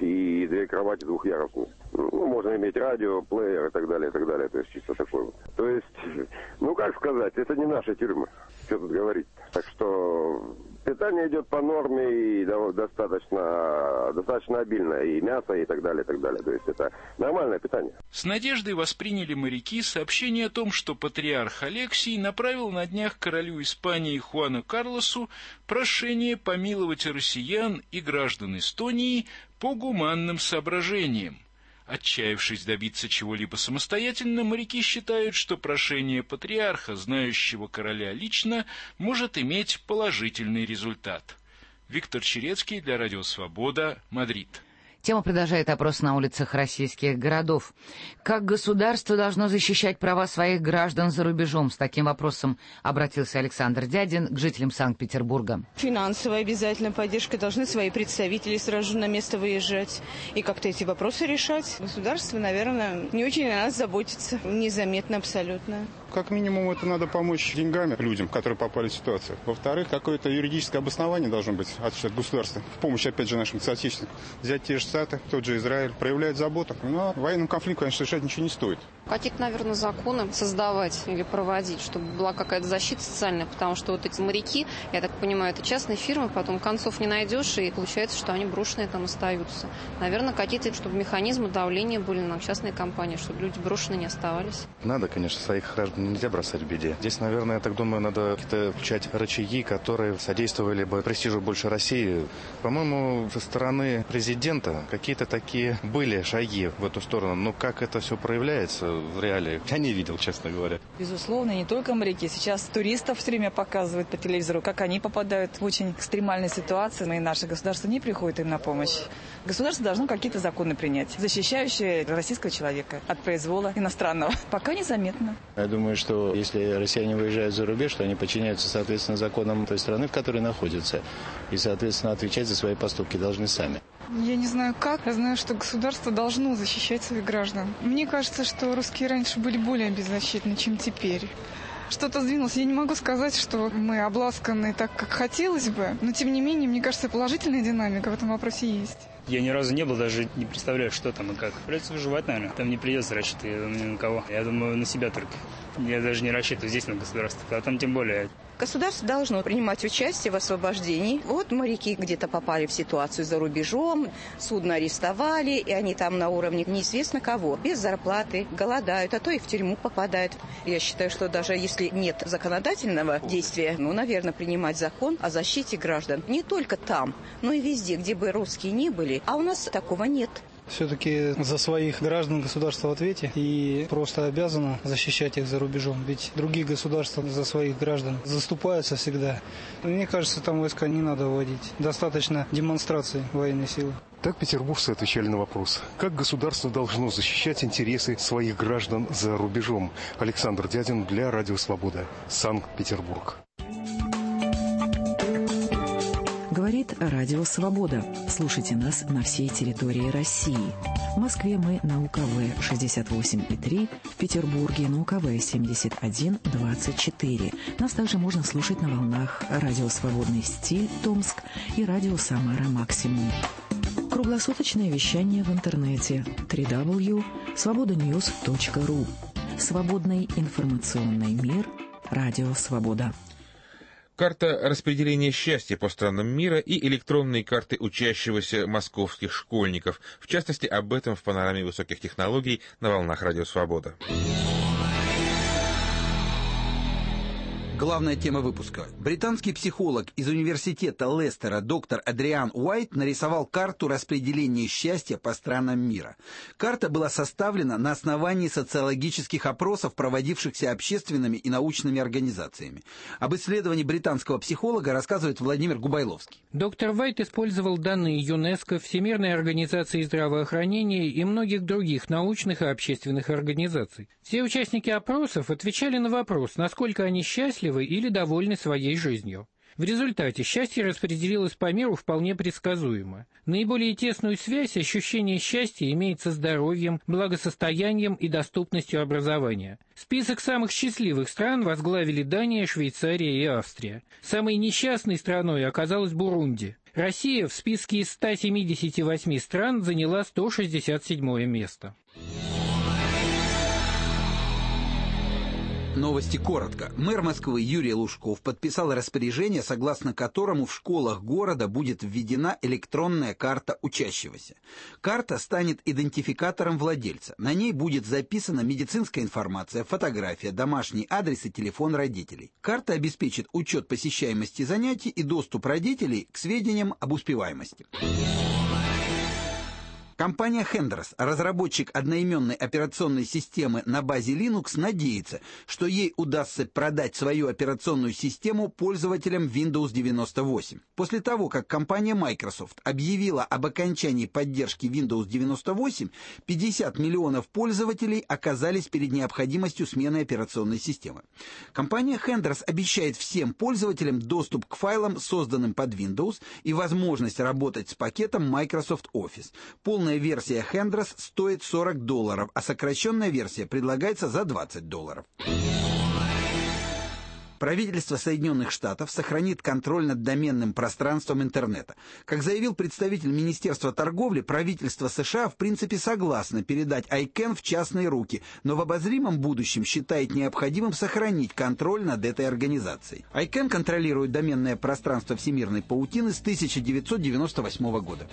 и две кровати двухъярусные. Ну, можно иметь радио, плеер и так далее, и так далее. То есть, чисто такое вот. То есть, ну, как сказать, это не наша тюрьма. Что тут говорить. Так что питание идет по норме и достаточно, достаточно обильно. И мясо, и так далее, и так далее. То есть, это нормальное питание. С надеждой восприняли моряки сообщение о том, что патриарх Алексий направил на днях королю Испании Хуану Карлосу прошение помиловать россиян и граждан Эстонии по гуманным соображениям. Отчаявшись добиться чего-либо самостоятельно, моряки считают, что прошение патриарха, знающего короля лично, может иметь положительный результат. Виктор Черецкий для Радио Свобода, Мадрид. Тема продолжает опрос на улицах российских городов. Как государство должно защищать права своих граждан за рубежом? С таким вопросом обратился Александр Дядин к жителям Санкт-Петербурга. Финансовая обязательная поддержка. Должны свои представители сразу же на место выезжать и как-то эти вопросы решать. Государство, наверное, не очень о нас заботится. Незаметно абсолютно. Как минимум, это надо помочь деньгами людям, которые попали в ситуацию. Во-вторых, какое-то юридическое обоснование должно быть от государства. В помощь, опять же, нашим соотечественникам. Взять те же Штаты, тот же Израиль, проявляет заботу. Но военным конфликтом, конечно, решать ничего не стоит. Какие-то, наверное, законы создавать или проводить, чтобы была какая-то защита социальная, потому что вот эти моряки, я так понимаю, это частные фирмы, потом концов не найдешь, и получается, что они брошенные там остаются. Наверное, какие-то, чтобы механизмы давления были на частные компании, чтобы люди брошенные не оставались. Надо, конечно, своих граждан нельзя бросать в беде. Здесь, наверное, я так думаю, надо какие-то включать рычаги, которые содействовали бы престижу больше России. По-моему, со стороны президента какие-то такие были шаги в эту сторону, но как это все проявляется в реалии, я не видел, честно говоря. Безусловно, не только моряки. Сейчас туристов все время показывают по телевизору, как они попадают в очень экстремальные ситуации, и наше государство не приходит им на помощь. Государство должно какие-то законы принять, защищающие российского человека от произвола иностранного. Пока незаметно. Я думаю, что если россияне выезжают за рубеж, то они подчиняются, соответственно, законам той страны, в которой находятся, и, соответственно, отвечать за свои поступки должны сами. Я не знаю как, я знаю, что государство должно защищать своих граждан. Мне кажется, что русские раньше были более беззащитны, чем теперь. Что-то сдвинулось. Я не могу сказать, что мы обласканы так, как хотелось бы, но тем не менее, мне кажется, положительная динамика в этом вопросе есть. Я ни разу не был, даже не представляю, что там и как. Придется выживать, наверное. Там не придется рассчитывать, я думаю, ни на кого. Я думаю, на себя только. Я даже не рассчитываю здесь на государство, а там тем более. Государство должно принимать участие в освобождении. Вот моряки где-то попали в ситуацию за рубежом, судно арестовали, и они там на уровне неизвестно кого, без зарплаты, голодают, а то и в тюрьму попадают. Я считаю, что даже если нет законодательного действия, ну, наверное, принимать закон о защите граждан не только там, но и везде, где бы русские ни были, а у нас такого нет. Все-таки за своих граждан государство в ответе и просто обязано защищать их за рубежом. Ведь другие государства за своих граждан заступаются всегда. Мне кажется, там войска не надо вводить. Достаточно демонстрации военной силы. Так петербуржцы отвечали на вопрос, как государство должно защищать интересы своих граждан за рубежом. Александр Дядин для Радио Свобода, Санкт-Петербург. Говорит Радио Свобода. Слушайте нас на всей территории России. В Москве мы на У К В шестьдесят восемь и три, в Петербурге на У К В семьдесят один двадцать четыре. Нас также можно слушать на волнах Радио Свободный стиль Томск и Радио Самара Максимум. Круглосуточное вещание в интернете дабл ю дабл ю дабл ю точка свобода ньюс точка ру. Свободный информационный мир. Радио Свобода. Карта распределения счастья по странам мира и электронные карты учащегося московских школьников. В частности, об этом в панораме высоких технологий на волнах Радио Свобода. Главная тема выпуска. Британский психолог из университета Лестера доктор Адриан Уайт нарисовал карту распределения счастья по странам мира. Карта была составлена на основании социологических опросов, проводившихся общественными и научными организациями. Об исследовании британского психолога рассказывает Владимир Губайловский. Доктор Уайт использовал данные ЮНЕСКО, Всемирной организации здравоохранения и многих других научных и общественных организаций. Все участники опросов отвечали на вопрос, насколько они счастливы или довольны своей жизнью. В результате счастье распределилось по миру вполне предсказуемо. Наиболее тесную связь ощущение счастья имеет со здоровьем, благосостоянием и доступностью образования. Список самых счастливых стран возглавили Дания, Швейцария и Австрия. Самой несчастной страной оказалась Бурунди. Россия в списке из ста семидесяти восьми стран заняла сто шестьдесят седьмое место. Новости коротко. Мэр Москвы Юрий Лужков подписал распоряжение, согласно которому в школах города будет введена электронная карта учащегося. Карта станет идентификатором владельца. На ней будет записана медицинская информация, фотография, домашний адрес и телефон родителей. Карта обеспечит учет посещаемости занятий и доступ родителей к сведениям об успеваемости. Компания Хендрос, разработчик одноименной операционной системы на базе Linux, надеется, что ей удастся продать свою операционную систему пользователям Windows девяносто восемь. После того, как компания Microsoft объявила об окончании поддержки Windows девяносто восемь, пятьдесят миллионов пользователей оказались перед необходимостью смены операционной системы. Компания Хендрос обещает всем пользователям доступ к файлам, созданным под Windows, и возможность работать с пакетом Microsoft Office. Полная версия Хендрос стоит сорок долларов, а сокращенная версия предлагается за двадцать долларов. Правительство Соединенных Штатов сохранит контроль над доменным пространством интернета. Как заявил представитель Министерства торговли, правительство США в принципе согласно передать ай кэн в частные руки, но в обозримом будущем считает необходимым сохранить контроль над этой организацией. ай кэн контролирует доменное пространство всемирной паутины с тысяча девятьсот девяносто восьмого года.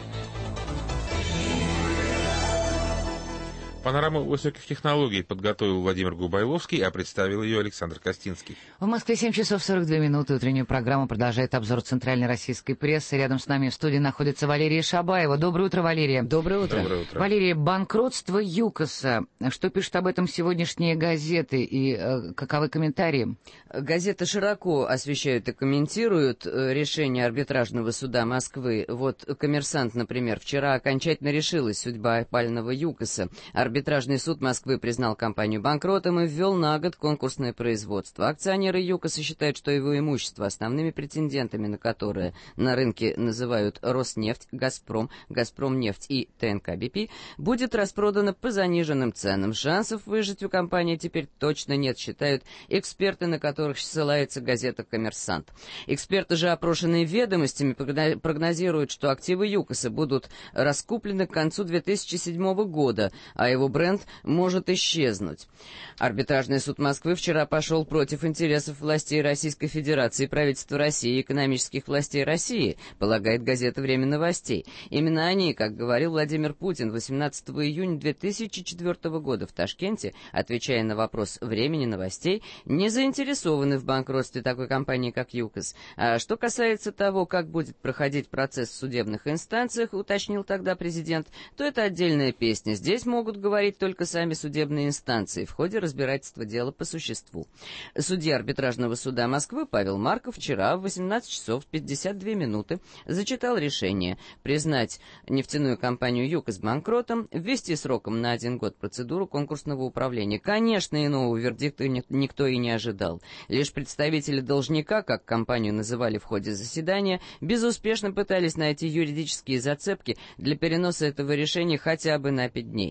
Панораму высоких технологий подготовил Владимир Губайловский, а представил ее Александр Костинский. В Москве семь часов сорок две минуты. Утреннюю программу продолжает обзор центральной российской прессы. Рядом с нами в студии находится Валерия Шабаева. Доброе утро, Валерия. Доброе утро. Доброе утро. Валерия, банкротство ЮКОСа. Что пишут об этом сегодняшние газеты и э, каковы комментарии? Газеты широко освещают и комментируют решение арбитражного суда Москвы. Вот «Коммерсант», например, вчера окончательно решилась судьба опального ЮКОСа. Арбитражный суд Москвы признал компанию банкротом и ввел на год конкурсное производство. Акционеры ЮКОСа считают, что его имущество, основными претендентами на которое на рынке называют Роснефть, Газпром, Газпромнефть и ТНК-БП, будет распродано по заниженным ценам. Шансов выжить у компании теперь точно нет, считают эксперты, на которых ссылается газета «Коммерсант». Эксперты же, опрошенные «Ведомостями», прогнозируют, что активы ЮКОСа будут раскуплены к концу две тысячи седьмого года, а его бренд может исчезнуть. Арбитражный суд Москвы вчера пошел против интересов властей Российской Федерации, правительства России и экономических властей России, полагает газета «Время новостей». Именно они, как говорил Владимир Путин восемнадцатого июня две тысячи четвёртого года в Ташкенте, отвечая на вопрос «Времени новостей», не заинтересованы в банкротстве такой компании, как ЮКОС. А что касается того, как будет проходить процесс в судебных инстанциях, уточнил тогда президент, то это отдельная песня. Здесь могут говорить только сами судебные инстанции в ходе разбирательства дела по существу. Судья арбитражного суда Москвы Павел Марков вчера в восемнадцать часов пятьдесят две минуты зачитал решение признать нефтяную компанию ЮКОС банкротом, ввести сроком на один год процедуру конкурсного управления. Конечно, иного вердикта никто и не ожидал. Лишь представители должника, как компанию называли в ходе заседания, безуспешно пытались найти юридические зацепки для переноса этого решения хотя бы на пять дней. Впрочем,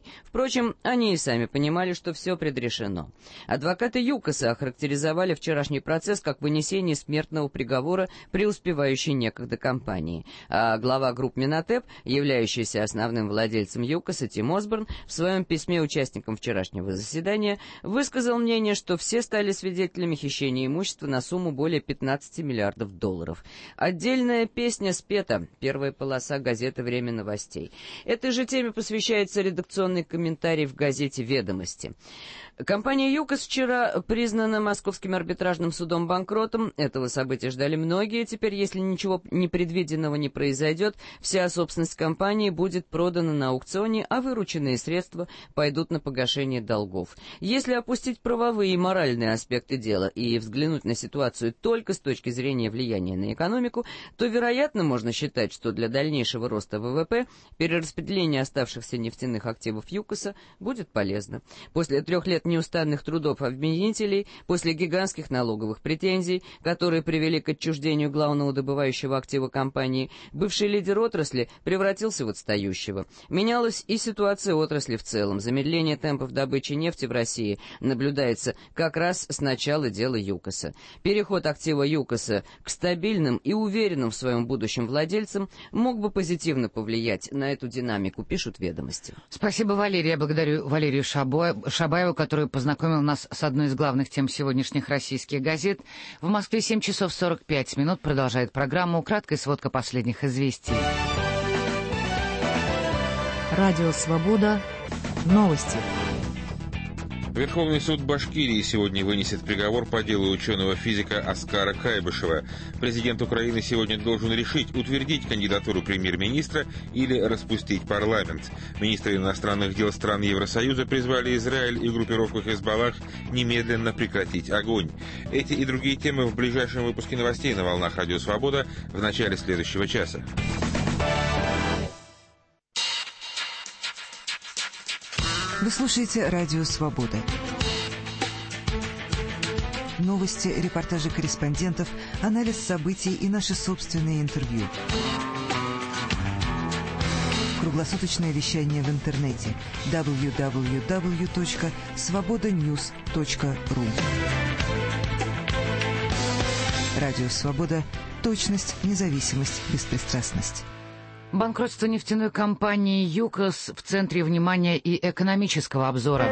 Впрочем, они и сами понимали, что все предрешено. Адвокаты ЮКОСа охарактеризовали вчерашний процесс как вынесение смертного приговора преуспевающей некогда компании. А глава групп Минотеп, являющийся основным владельцем ЮКОСа, Тим Осборн, в своем письме участникам вчерашнего заседания высказал мнение, что все стали свидетелями хищения имущества на сумму более пятнадцати миллиардов долларов. Отдельная песня спета. Первая полоса газеты «Время новостей». Этой же теме посвящается редакционный комментарий в газете «Ведомости». Компания ЮКОС вчера признана Московским арбитражным судом банкротом. Этого события ждали многие. Теперь, если ничего непредвиденного не произойдет, вся собственность компании будет продана на аукционе, а вырученные средства пойдут на погашение долгов. Если опустить правовые и моральные аспекты дела и взглянуть на ситуацию только с точки зрения влияния на экономику, то, вероятно, можно считать, что для дальнейшего роста ВВП перераспределение оставшихся нефтяных активов ЮКОСа будет полезно. После трех лет неустанных трудов обвинителей, после гигантских налоговых претензий, которые привели к отчуждению главного добывающего актива компании, бывший лидер отрасли превратился в отстающего. Менялась и ситуация отрасли в целом. Замедление темпов добычи нефти в России наблюдается как раз с начала дела ЮКОСа. Переход актива ЮКОСа к стабильным и уверенным в своем будущем владельцам мог бы позитивно повлиять на эту динамику, пишут «Ведомости». Спасибо, Валерия. Я благодарю Валерию Шабаеву, который познакомил нас с одной из главных тем сегодняшних российских газет. В Москве семь часов сорок пять минут. Продолжает программу «Краткая сводка последних известий». Радио «Свобода». Новости. Верховный суд Башкирии сегодня вынесет приговор по делу ученого-физика Аскара Кайбышева. Президент Украины сегодня должен решить, утвердить кандидатуру премьер-министра или распустить парламент. Министры иностранных дел стран Евросоюза призвали Израиль и группировку Хезболлах немедленно прекратить огонь. Эти и другие темы в ближайшем выпуске новостей на волнах Радио Свобода в начале следующего часа. Вы слушаете «Радио Свобода». Новости, репортажи корреспондентов, анализ событий и наши собственные интервью. Круглосуточное вещание в интернете дабл ю дабл ю дабл ю точка свобода ньюс точка ру. Радио «Свобода». Точность, независимость, беспристрастность. Банкротство нефтяной компании ЮКОС в центре внимания и экономического обзора.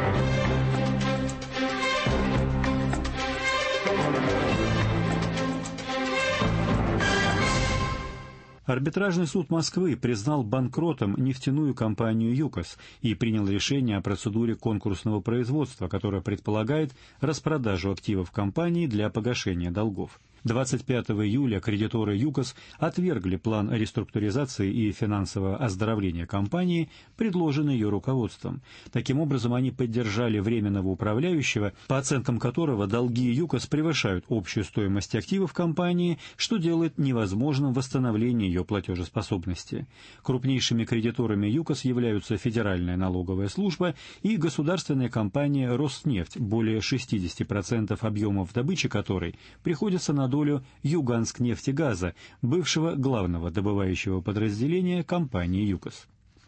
Арбитражный суд Москвы признал банкротом нефтяную компанию ЮКОС и принял решение о процедуре конкурсного производства, которое предполагает распродажу активов компании для погашения долгов. двадцать пятого июля кредиторы ЮКОС отвергли план реструктуризации и финансового оздоровления компании, предложенный ее руководством. Таким образом, они поддержали временного управляющего, по оценкам которого долги ЮКОС превышают общую стоимость активов компании, что делает невозможным восстановление ее платежеспособности. Крупнейшими кредиторами ЮКОС являются Федеральная налоговая служба и государственная компания «Роснефть», более шестьдесят процентов объемов добычи которой приходится на долю Юганск-нефтегаза, бывшего главного добывающего подразделения компании ЮКОС.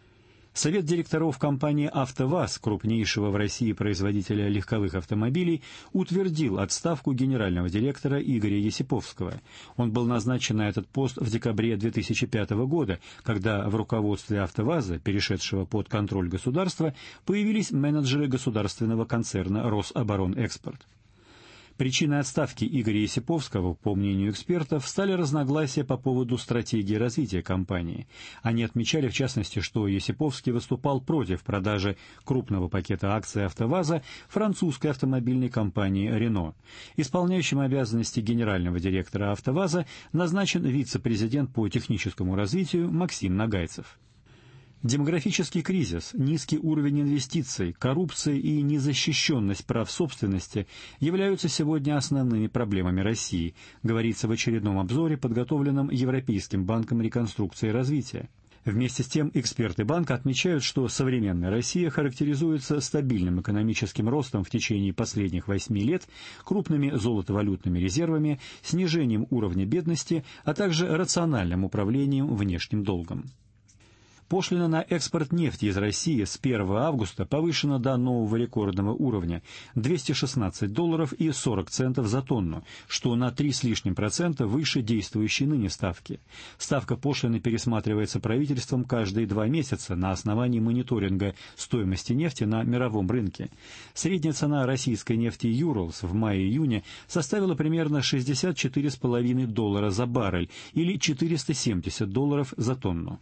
Совет директоров компании «АвтоВАЗ», крупнейшего в России производителя легковых автомобилей, утвердил отставку генерального директора Игоря Есиповского. Он был назначен на этот пост в декабре две тысячи пятого года, когда в руководстве «АвтоВАЗа», перешедшего под контроль государства, появились менеджеры государственного концерна «Рособоронэкспорт». Причиной отставки Игоря Есиповского, по мнению экспертов, стали разногласия по поводу стратегии развития компании. Они отмечали, в частности, что Есиповский выступал против продажи крупного пакета акций «АвтоВАЗа» французской автомобильной компании «Рено». Исполняющим обязанности генерального директора «АвтоВАЗа» назначен вице-президент по техническому развитию Максим Нагайцев. Демографический кризис, низкий уровень инвестиций, коррупция и незащищенность прав собственности являются сегодня основными проблемами России, говорится в очередном обзоре, подготовленном Европейским банком реконструкции и развития. Вместе с тем, эксперты банка отмечают, что современная Россия характеризуется стабильным экономическим ростом в течение последних восьми лет, крупными золотовалютными резервами, снижением уровня бедности, а также рациональным управлением внешним долгом. Пошлина на экспорт нефти из России с первого августа повышена до нового рекордного уровня – двести шестнадцать долларов и сорок центов за тонну, что на три с лишним процента выше действующей ныне ставки. Ставка пошлины пересматривается правительством каждые два месяца на основании мониторинга стоимости нефти на мировом рынке. Средняя цена российской нефти «Юралс» в мае-июне составила примерно шестьдесят четыре с половиной доллара за баррель или четыреста семьдесят долларов за тонну.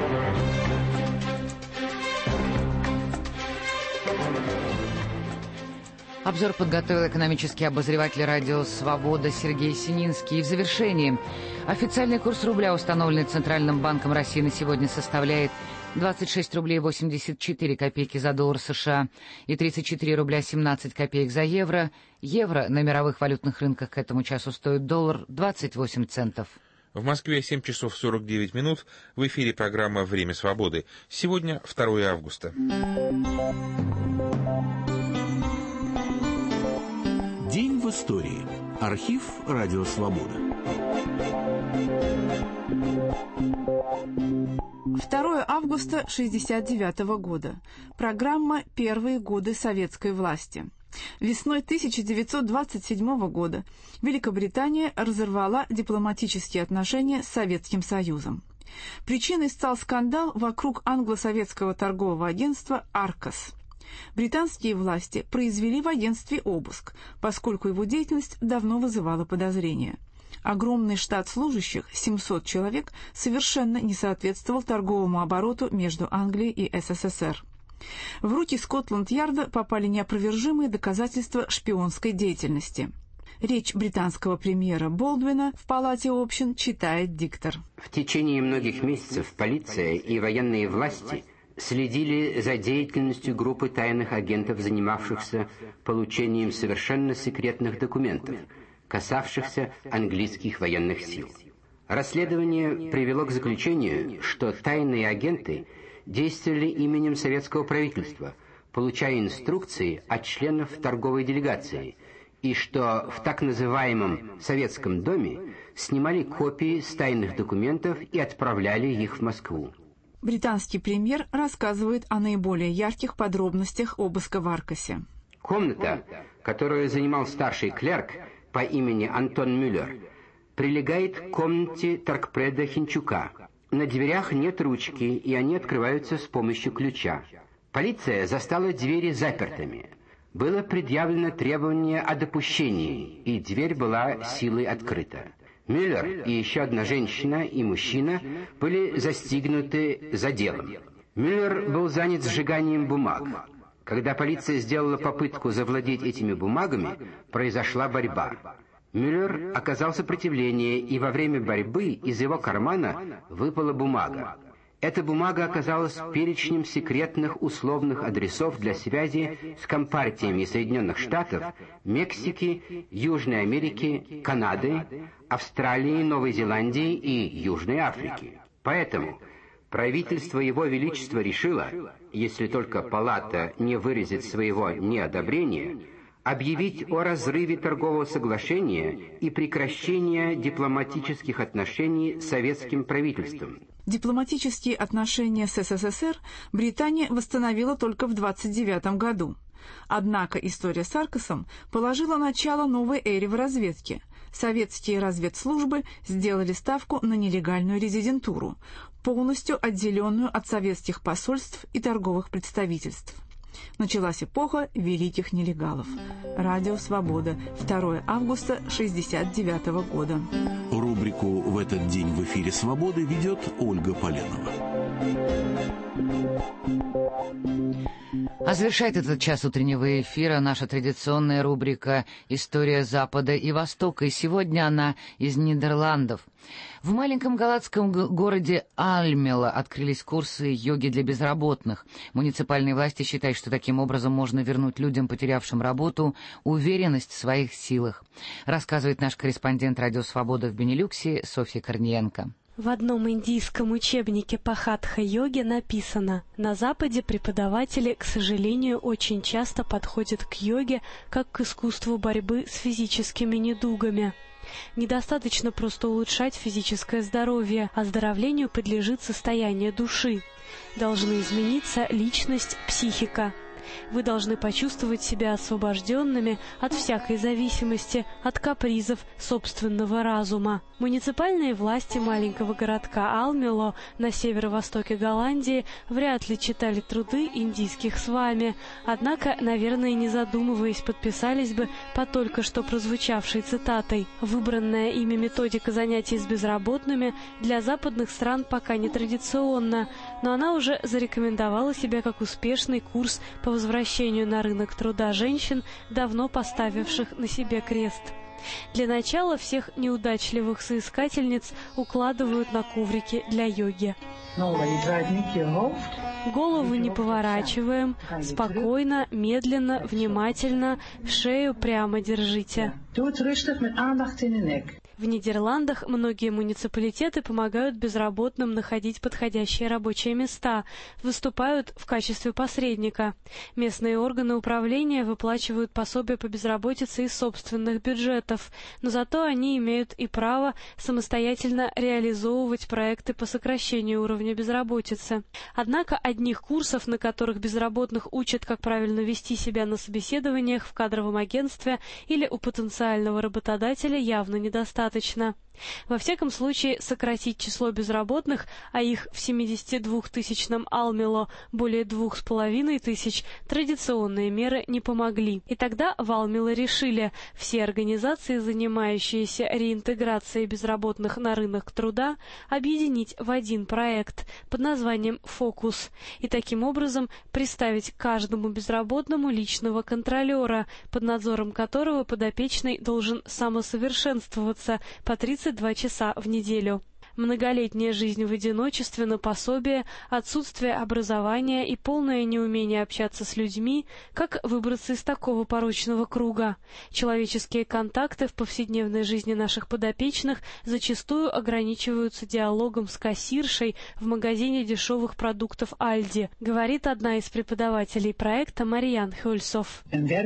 Обзор подготовил экономический обозреватель радио «Свобода» Сергей Сининский. И в завершении. Официальный курс рубля, установленный Центральным банком России, на сегодня составляет двадцать шесть рублей восемьдесят четыре копейки за доллар США и тридцать четыре рубля семнадцать копеек за евро. Евро на мировых валютных рынках к этому часу стоит доллар двадцать восемь центов. В Москве семь часов сорок девять минут. В эфире программа «Время свободы». Сегодня второе августа. День в истории. Архив «Радио Свобода». второе августа шестьдесят девятого года. Программа «Первые годы советской власти». Весной тысяча девятьсот двадцать седьмого года Великобритания разорвала дипломатические отношения с Советским Союзом. Причиной стал скандал вокруг англо-советского торгового агентства «Аркос». Британские власти произвели в агентстве обыск, поскольку его деятельность давно вызывала подозрения. Огромный штат служащих, семьсот человек, совершенно не соответствовал торговому обороту между Англией и СССР. В руки Скотланд-Ярда попали неопровержимые доказательства шпионской деятельности. Речь британского премьера Болдуина в Палате общин читает диктор. В течение многих месяцев полиция и военные власти следили за деятельностью группы тайных агентов, занимавшихся получением совершенно секретных документов, касавшихся английских военных сил. Расследование привело к заключению, что тайные агенты действовали именем советского правительства, получая инструкции от членов торговой делегации, и что в так называемом «Советском доме» снимали копии с тайных документов и отправляли их в Москву. Британский премьер рассказывает о наиболее ярких подробностях обыска в Аркосе. Комната, которую занимал старший клерк по имени Антон Мюллер, прилегает к комнате торгпреда Хинчука. На дверях нет ручки, и они открываются с помощью ключа. Полиция застала двери запертыми. Было предъявлено требование о допущении, и дверь была силой открыта. Мюллер и еще одна женщина и мужчина были застигнуты за делом. Мюллер был занят сжиганием бумаг. Когда полиция сделала попытку завладеть этими бумагами, произошла борьба. Мюллер оказал сопротивление, и во время борьбы из его кармана выпала бумага. Эта бумага оказалась перечнем секретных условных адресов для связи с компартиями Соединенных Штатов, Мексики, Южной Америки, Канады, Австралии, Новой Зеландии и Южной Африки. Поэтому правительство Его Величества решило, если только Палата не выразит своего неодобрения, объявить о разрыве торгового соглашения и прекращении дипломатических отношений с советским правительством. Дипломатические отношения с СССР Британия восстановила только в двадцать девятом году. Однако история с Аркосом положила начало новой эре в разведке. Советские разведслужбы сделали ставку на нелегальную резидентуру, полностью отделенную от советских посольств и торговых представительств. Началась эпоха великих нелегалов. Радио «Свобода», второе августа шестьдесят девятого года. Рубрику «В этот день в эфире Свободы» ведет Ольга Поленова. А завершает этот час утреннего эфира наша традиционная рубрика «История Запада и Востока». И сегодня она из Нидерландов. В маленьком голландском городе Альмела открылись курсы йоги для безработных. Муниципальные власти считают, что таким образом можно вернуть людям, потерявшим работу, уверенность в своих силах. Рассказывает наш корреспондент «Радио Свобода» в Бенилюксе Софья Корниенко. В одном индийском учебнике по хатха-йоге написано: на Западе преподаватели, к сожалению, очень часто подходят к йоге как к искусству борьбы с физическими недугами. Недостаточно просто улучшать физическое здоровье, оздоровлению подлежит состояние души. Должны измениться личность, психика. Вы должны почувствовать себя освобожденными от всякой зависимости, от капризов собственного разума. Муниципальные власти маленького городка Алмело на северо-востоке Голландии вряд ли читали труды индийских свами, однако, наверное, не задумываясь, подписались бы под только что прозвучавшей цитатой. Выбранная ими методика занятий с безработными для западных стран пока не традиционна, но она уже зарекомендовала себя как успешный курс по возвращению на рынок труда женщин, давно поставивших на себе крест. Для начала всех неудачливых соискательниц укладывают на коврики для йоги. Голову не поворачиваем, спокойно, медленно, внимательно, шею прямо держите. В Нидерландах многие муниципалитеты помогают безработным находить подходящие рабочие места, выступают в качестве посредника. Местные органы управления выплачивают пособия по безработице из собственных бюджетов, но зато они имеют и право самостоятельно реализовывать проекты по сокращению уровня безработицы. Однако одних курсов, на которых безработных учат, как правильно вести себя на собеседованиях в кадровом агентстве или у потенциального работодателя, явно недостаточно. Во всяком случае, сократить число безработных, а их в семидесятидвухтысячном Алмело более двух с половиной тысяч, традиционные меры не помогли. И тогда в Алмело решили все организации, занимающиеся реинтеграцией безработных на рынок труда, объединить в один проект под названием «Фокус» и таким образом представить каждому безработному личного контролера, под надзором которого подопечный должен самосовершенствоваться по тридцать два часа в неделю. Многолетняя жизнь в одиночестве на пособие, отсутствие образования и полное неумение общаться с людьми, как выбраться из такого порочного круга? Человеческие контакты в повседневной жизни наших подопечных зачастую ограничиваются диалогом с кассиршей в магазине дешевых продуктов Альди, говорит одна из преподавателей проекта Мариан Хюльсов.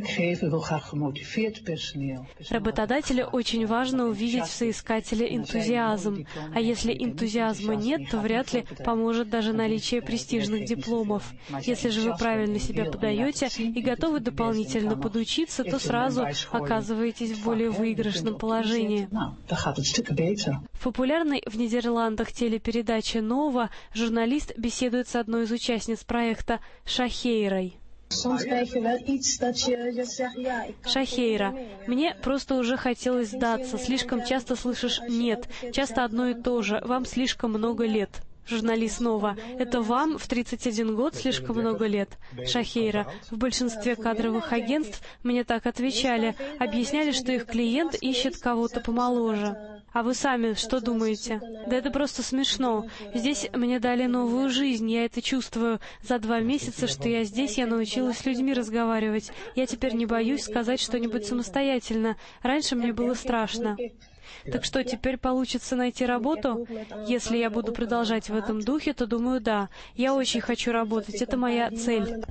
Работодателю очень важно увидеть в соискателе энтузиазм, а если Если энтузиазма нет, то вряд ли поможет даже наличие престижных дипломов. Если же вы правильно себя подаете и готовы дополнительно подучиться, то сразу оказываетесь в более выигрышном положении. В популярной в Нидерландах телепередаче «Нова» журналист беседует с одной из участниц проекта Шахейрой. Шахейра, мне просто уже хотелось сдаться. Слишком часто слышишь «нет», часто одно и то же, вам слишком много лет. Журналист снова. Это вам в тридцать один год слишком много лет? Шахейра. В большинстве кадровых агентств мне так отвечали. Объясняли, что их клиент ищет кого-то помоложе. А вы сами что думаете? Да это просто смешно. Здесь мне дали новую жизнь, я это чувствую. За два месяца, что я здесь, я научилась с людьми разговаривать. Я теперь не боюсь сказать что-нибудь самостоятельно. Раньше мне было страшно. Так что, теперь получится найти работу? Если я буду продолжать в этом духе, то думаю, да. Я очень хочу работать, это моя цель.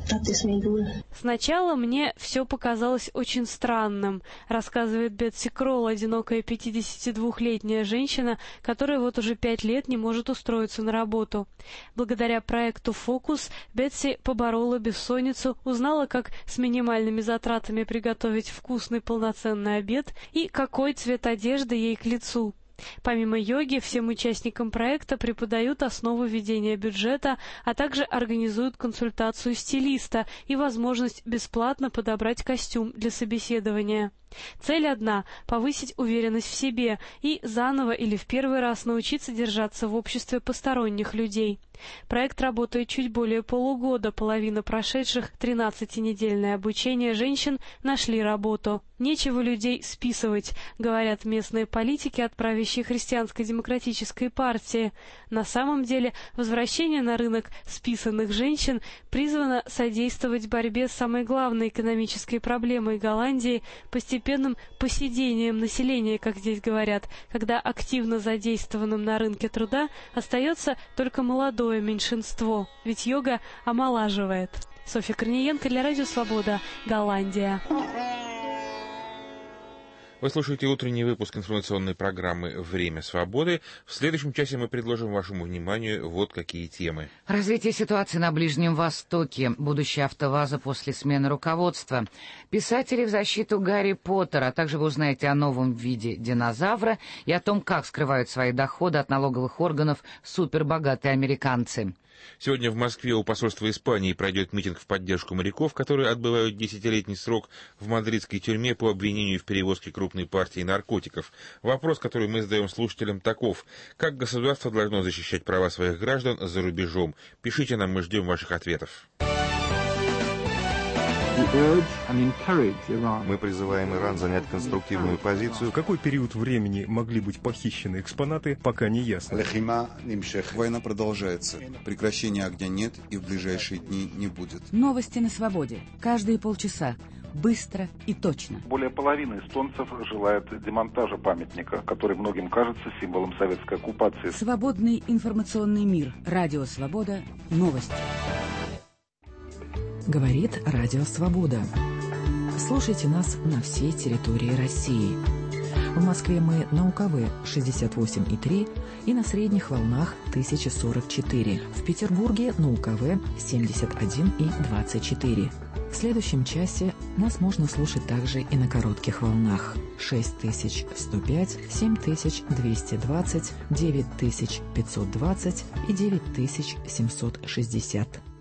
Сначала мне все показалось очень странным, рассказывает Бетси Кролл, одинокая пятидесятидвухлетняя женщина, которая вот уже пять лет не может устроиться на работу. Благодаря проекту «Фокус» Бетси поборола бессонницу, узнала, как с минимальными затратами приготовить вкусный полноценный обед и какой цвет одежды ей к лицу. Помимо йоги, всем участникам проекта преподают основу ведения бюджета, а также организуют консультацию стилиста и возможность бесплатно подобрать костюм для собеседования. Цель одна – повысить уверенность в себе и заново или в первый раз научиться держаться в обществе посторонних людей. Проект работает чуть более полугода, половина прошедших тринадцатинедельное обучение женщин нашли работу. Нечего людей списывать, говорят местные политики от правящей христианско-демократической партии. На самом деле, возвращение на рынок списанных женщин призвано содействовать борьбе с самой главной экономической проблемой Голландии – постепенным поседением населения, как здесь говорят, когда активно задействованным на рынке труда остается только молодое меньшинство, ведь йога омолаживает. Софья Корниенко для Радио Свобода, Голландия. Вы слушаете утренний выпуск информационной программы «Время свободы». В следующем часе мы предложим вашему вниманию вот какие темы. Развитие ситуации на Ближнем Востоке, будущее АвтоВАЗа после смены руководства, писатели в защиту Гарри Поттера, а также вы узнаете о новом виде динозавра и о том, как скрывают свои доходы от налоговых органов супербогатые американцы. Сегодня в Москве у посольства Испании пройдет митинг в поддержку моряков, которые отбывают десятилетний срок в мадридской тюрьме по обвинению в перевозке крупной партии наркотиков. Вопрос, который мы задаем слушателям, таков: как государство должно защищать права своих граждан за рубежом? Пишите нам, мы ждем ваших ответов. Мы призываем Иран занять конструктивную позицию. В какой период времени могли быть похищены экспонаты, пока не ясно. Война продолжается. Прекращения огня нет и в ближайшие дни не будет. Новости на свободе. Каждые полчаса. Быстро и точно. Более половины эстонцев желают демонтажа памятника, который многим кажется символом советской оккупации. Свободный информационный мир. Радио «Свобода». Новости. Говорит Радио Свобода. Слушайте нас на всей территории России. В Москве мы на УКВ шестьдесят восемь и три и на средних волнах тысяча сорок четыре. В Петербурге на УКВ семьдесят один и двадцать четыре. В следующем часе нас можно слушать также и на коротких волнах шесть тысяч сто пять, семь тысяч двести двадцать, девять тысяч пятьсот двадцать и девять тысяч семьсот шестьдесят.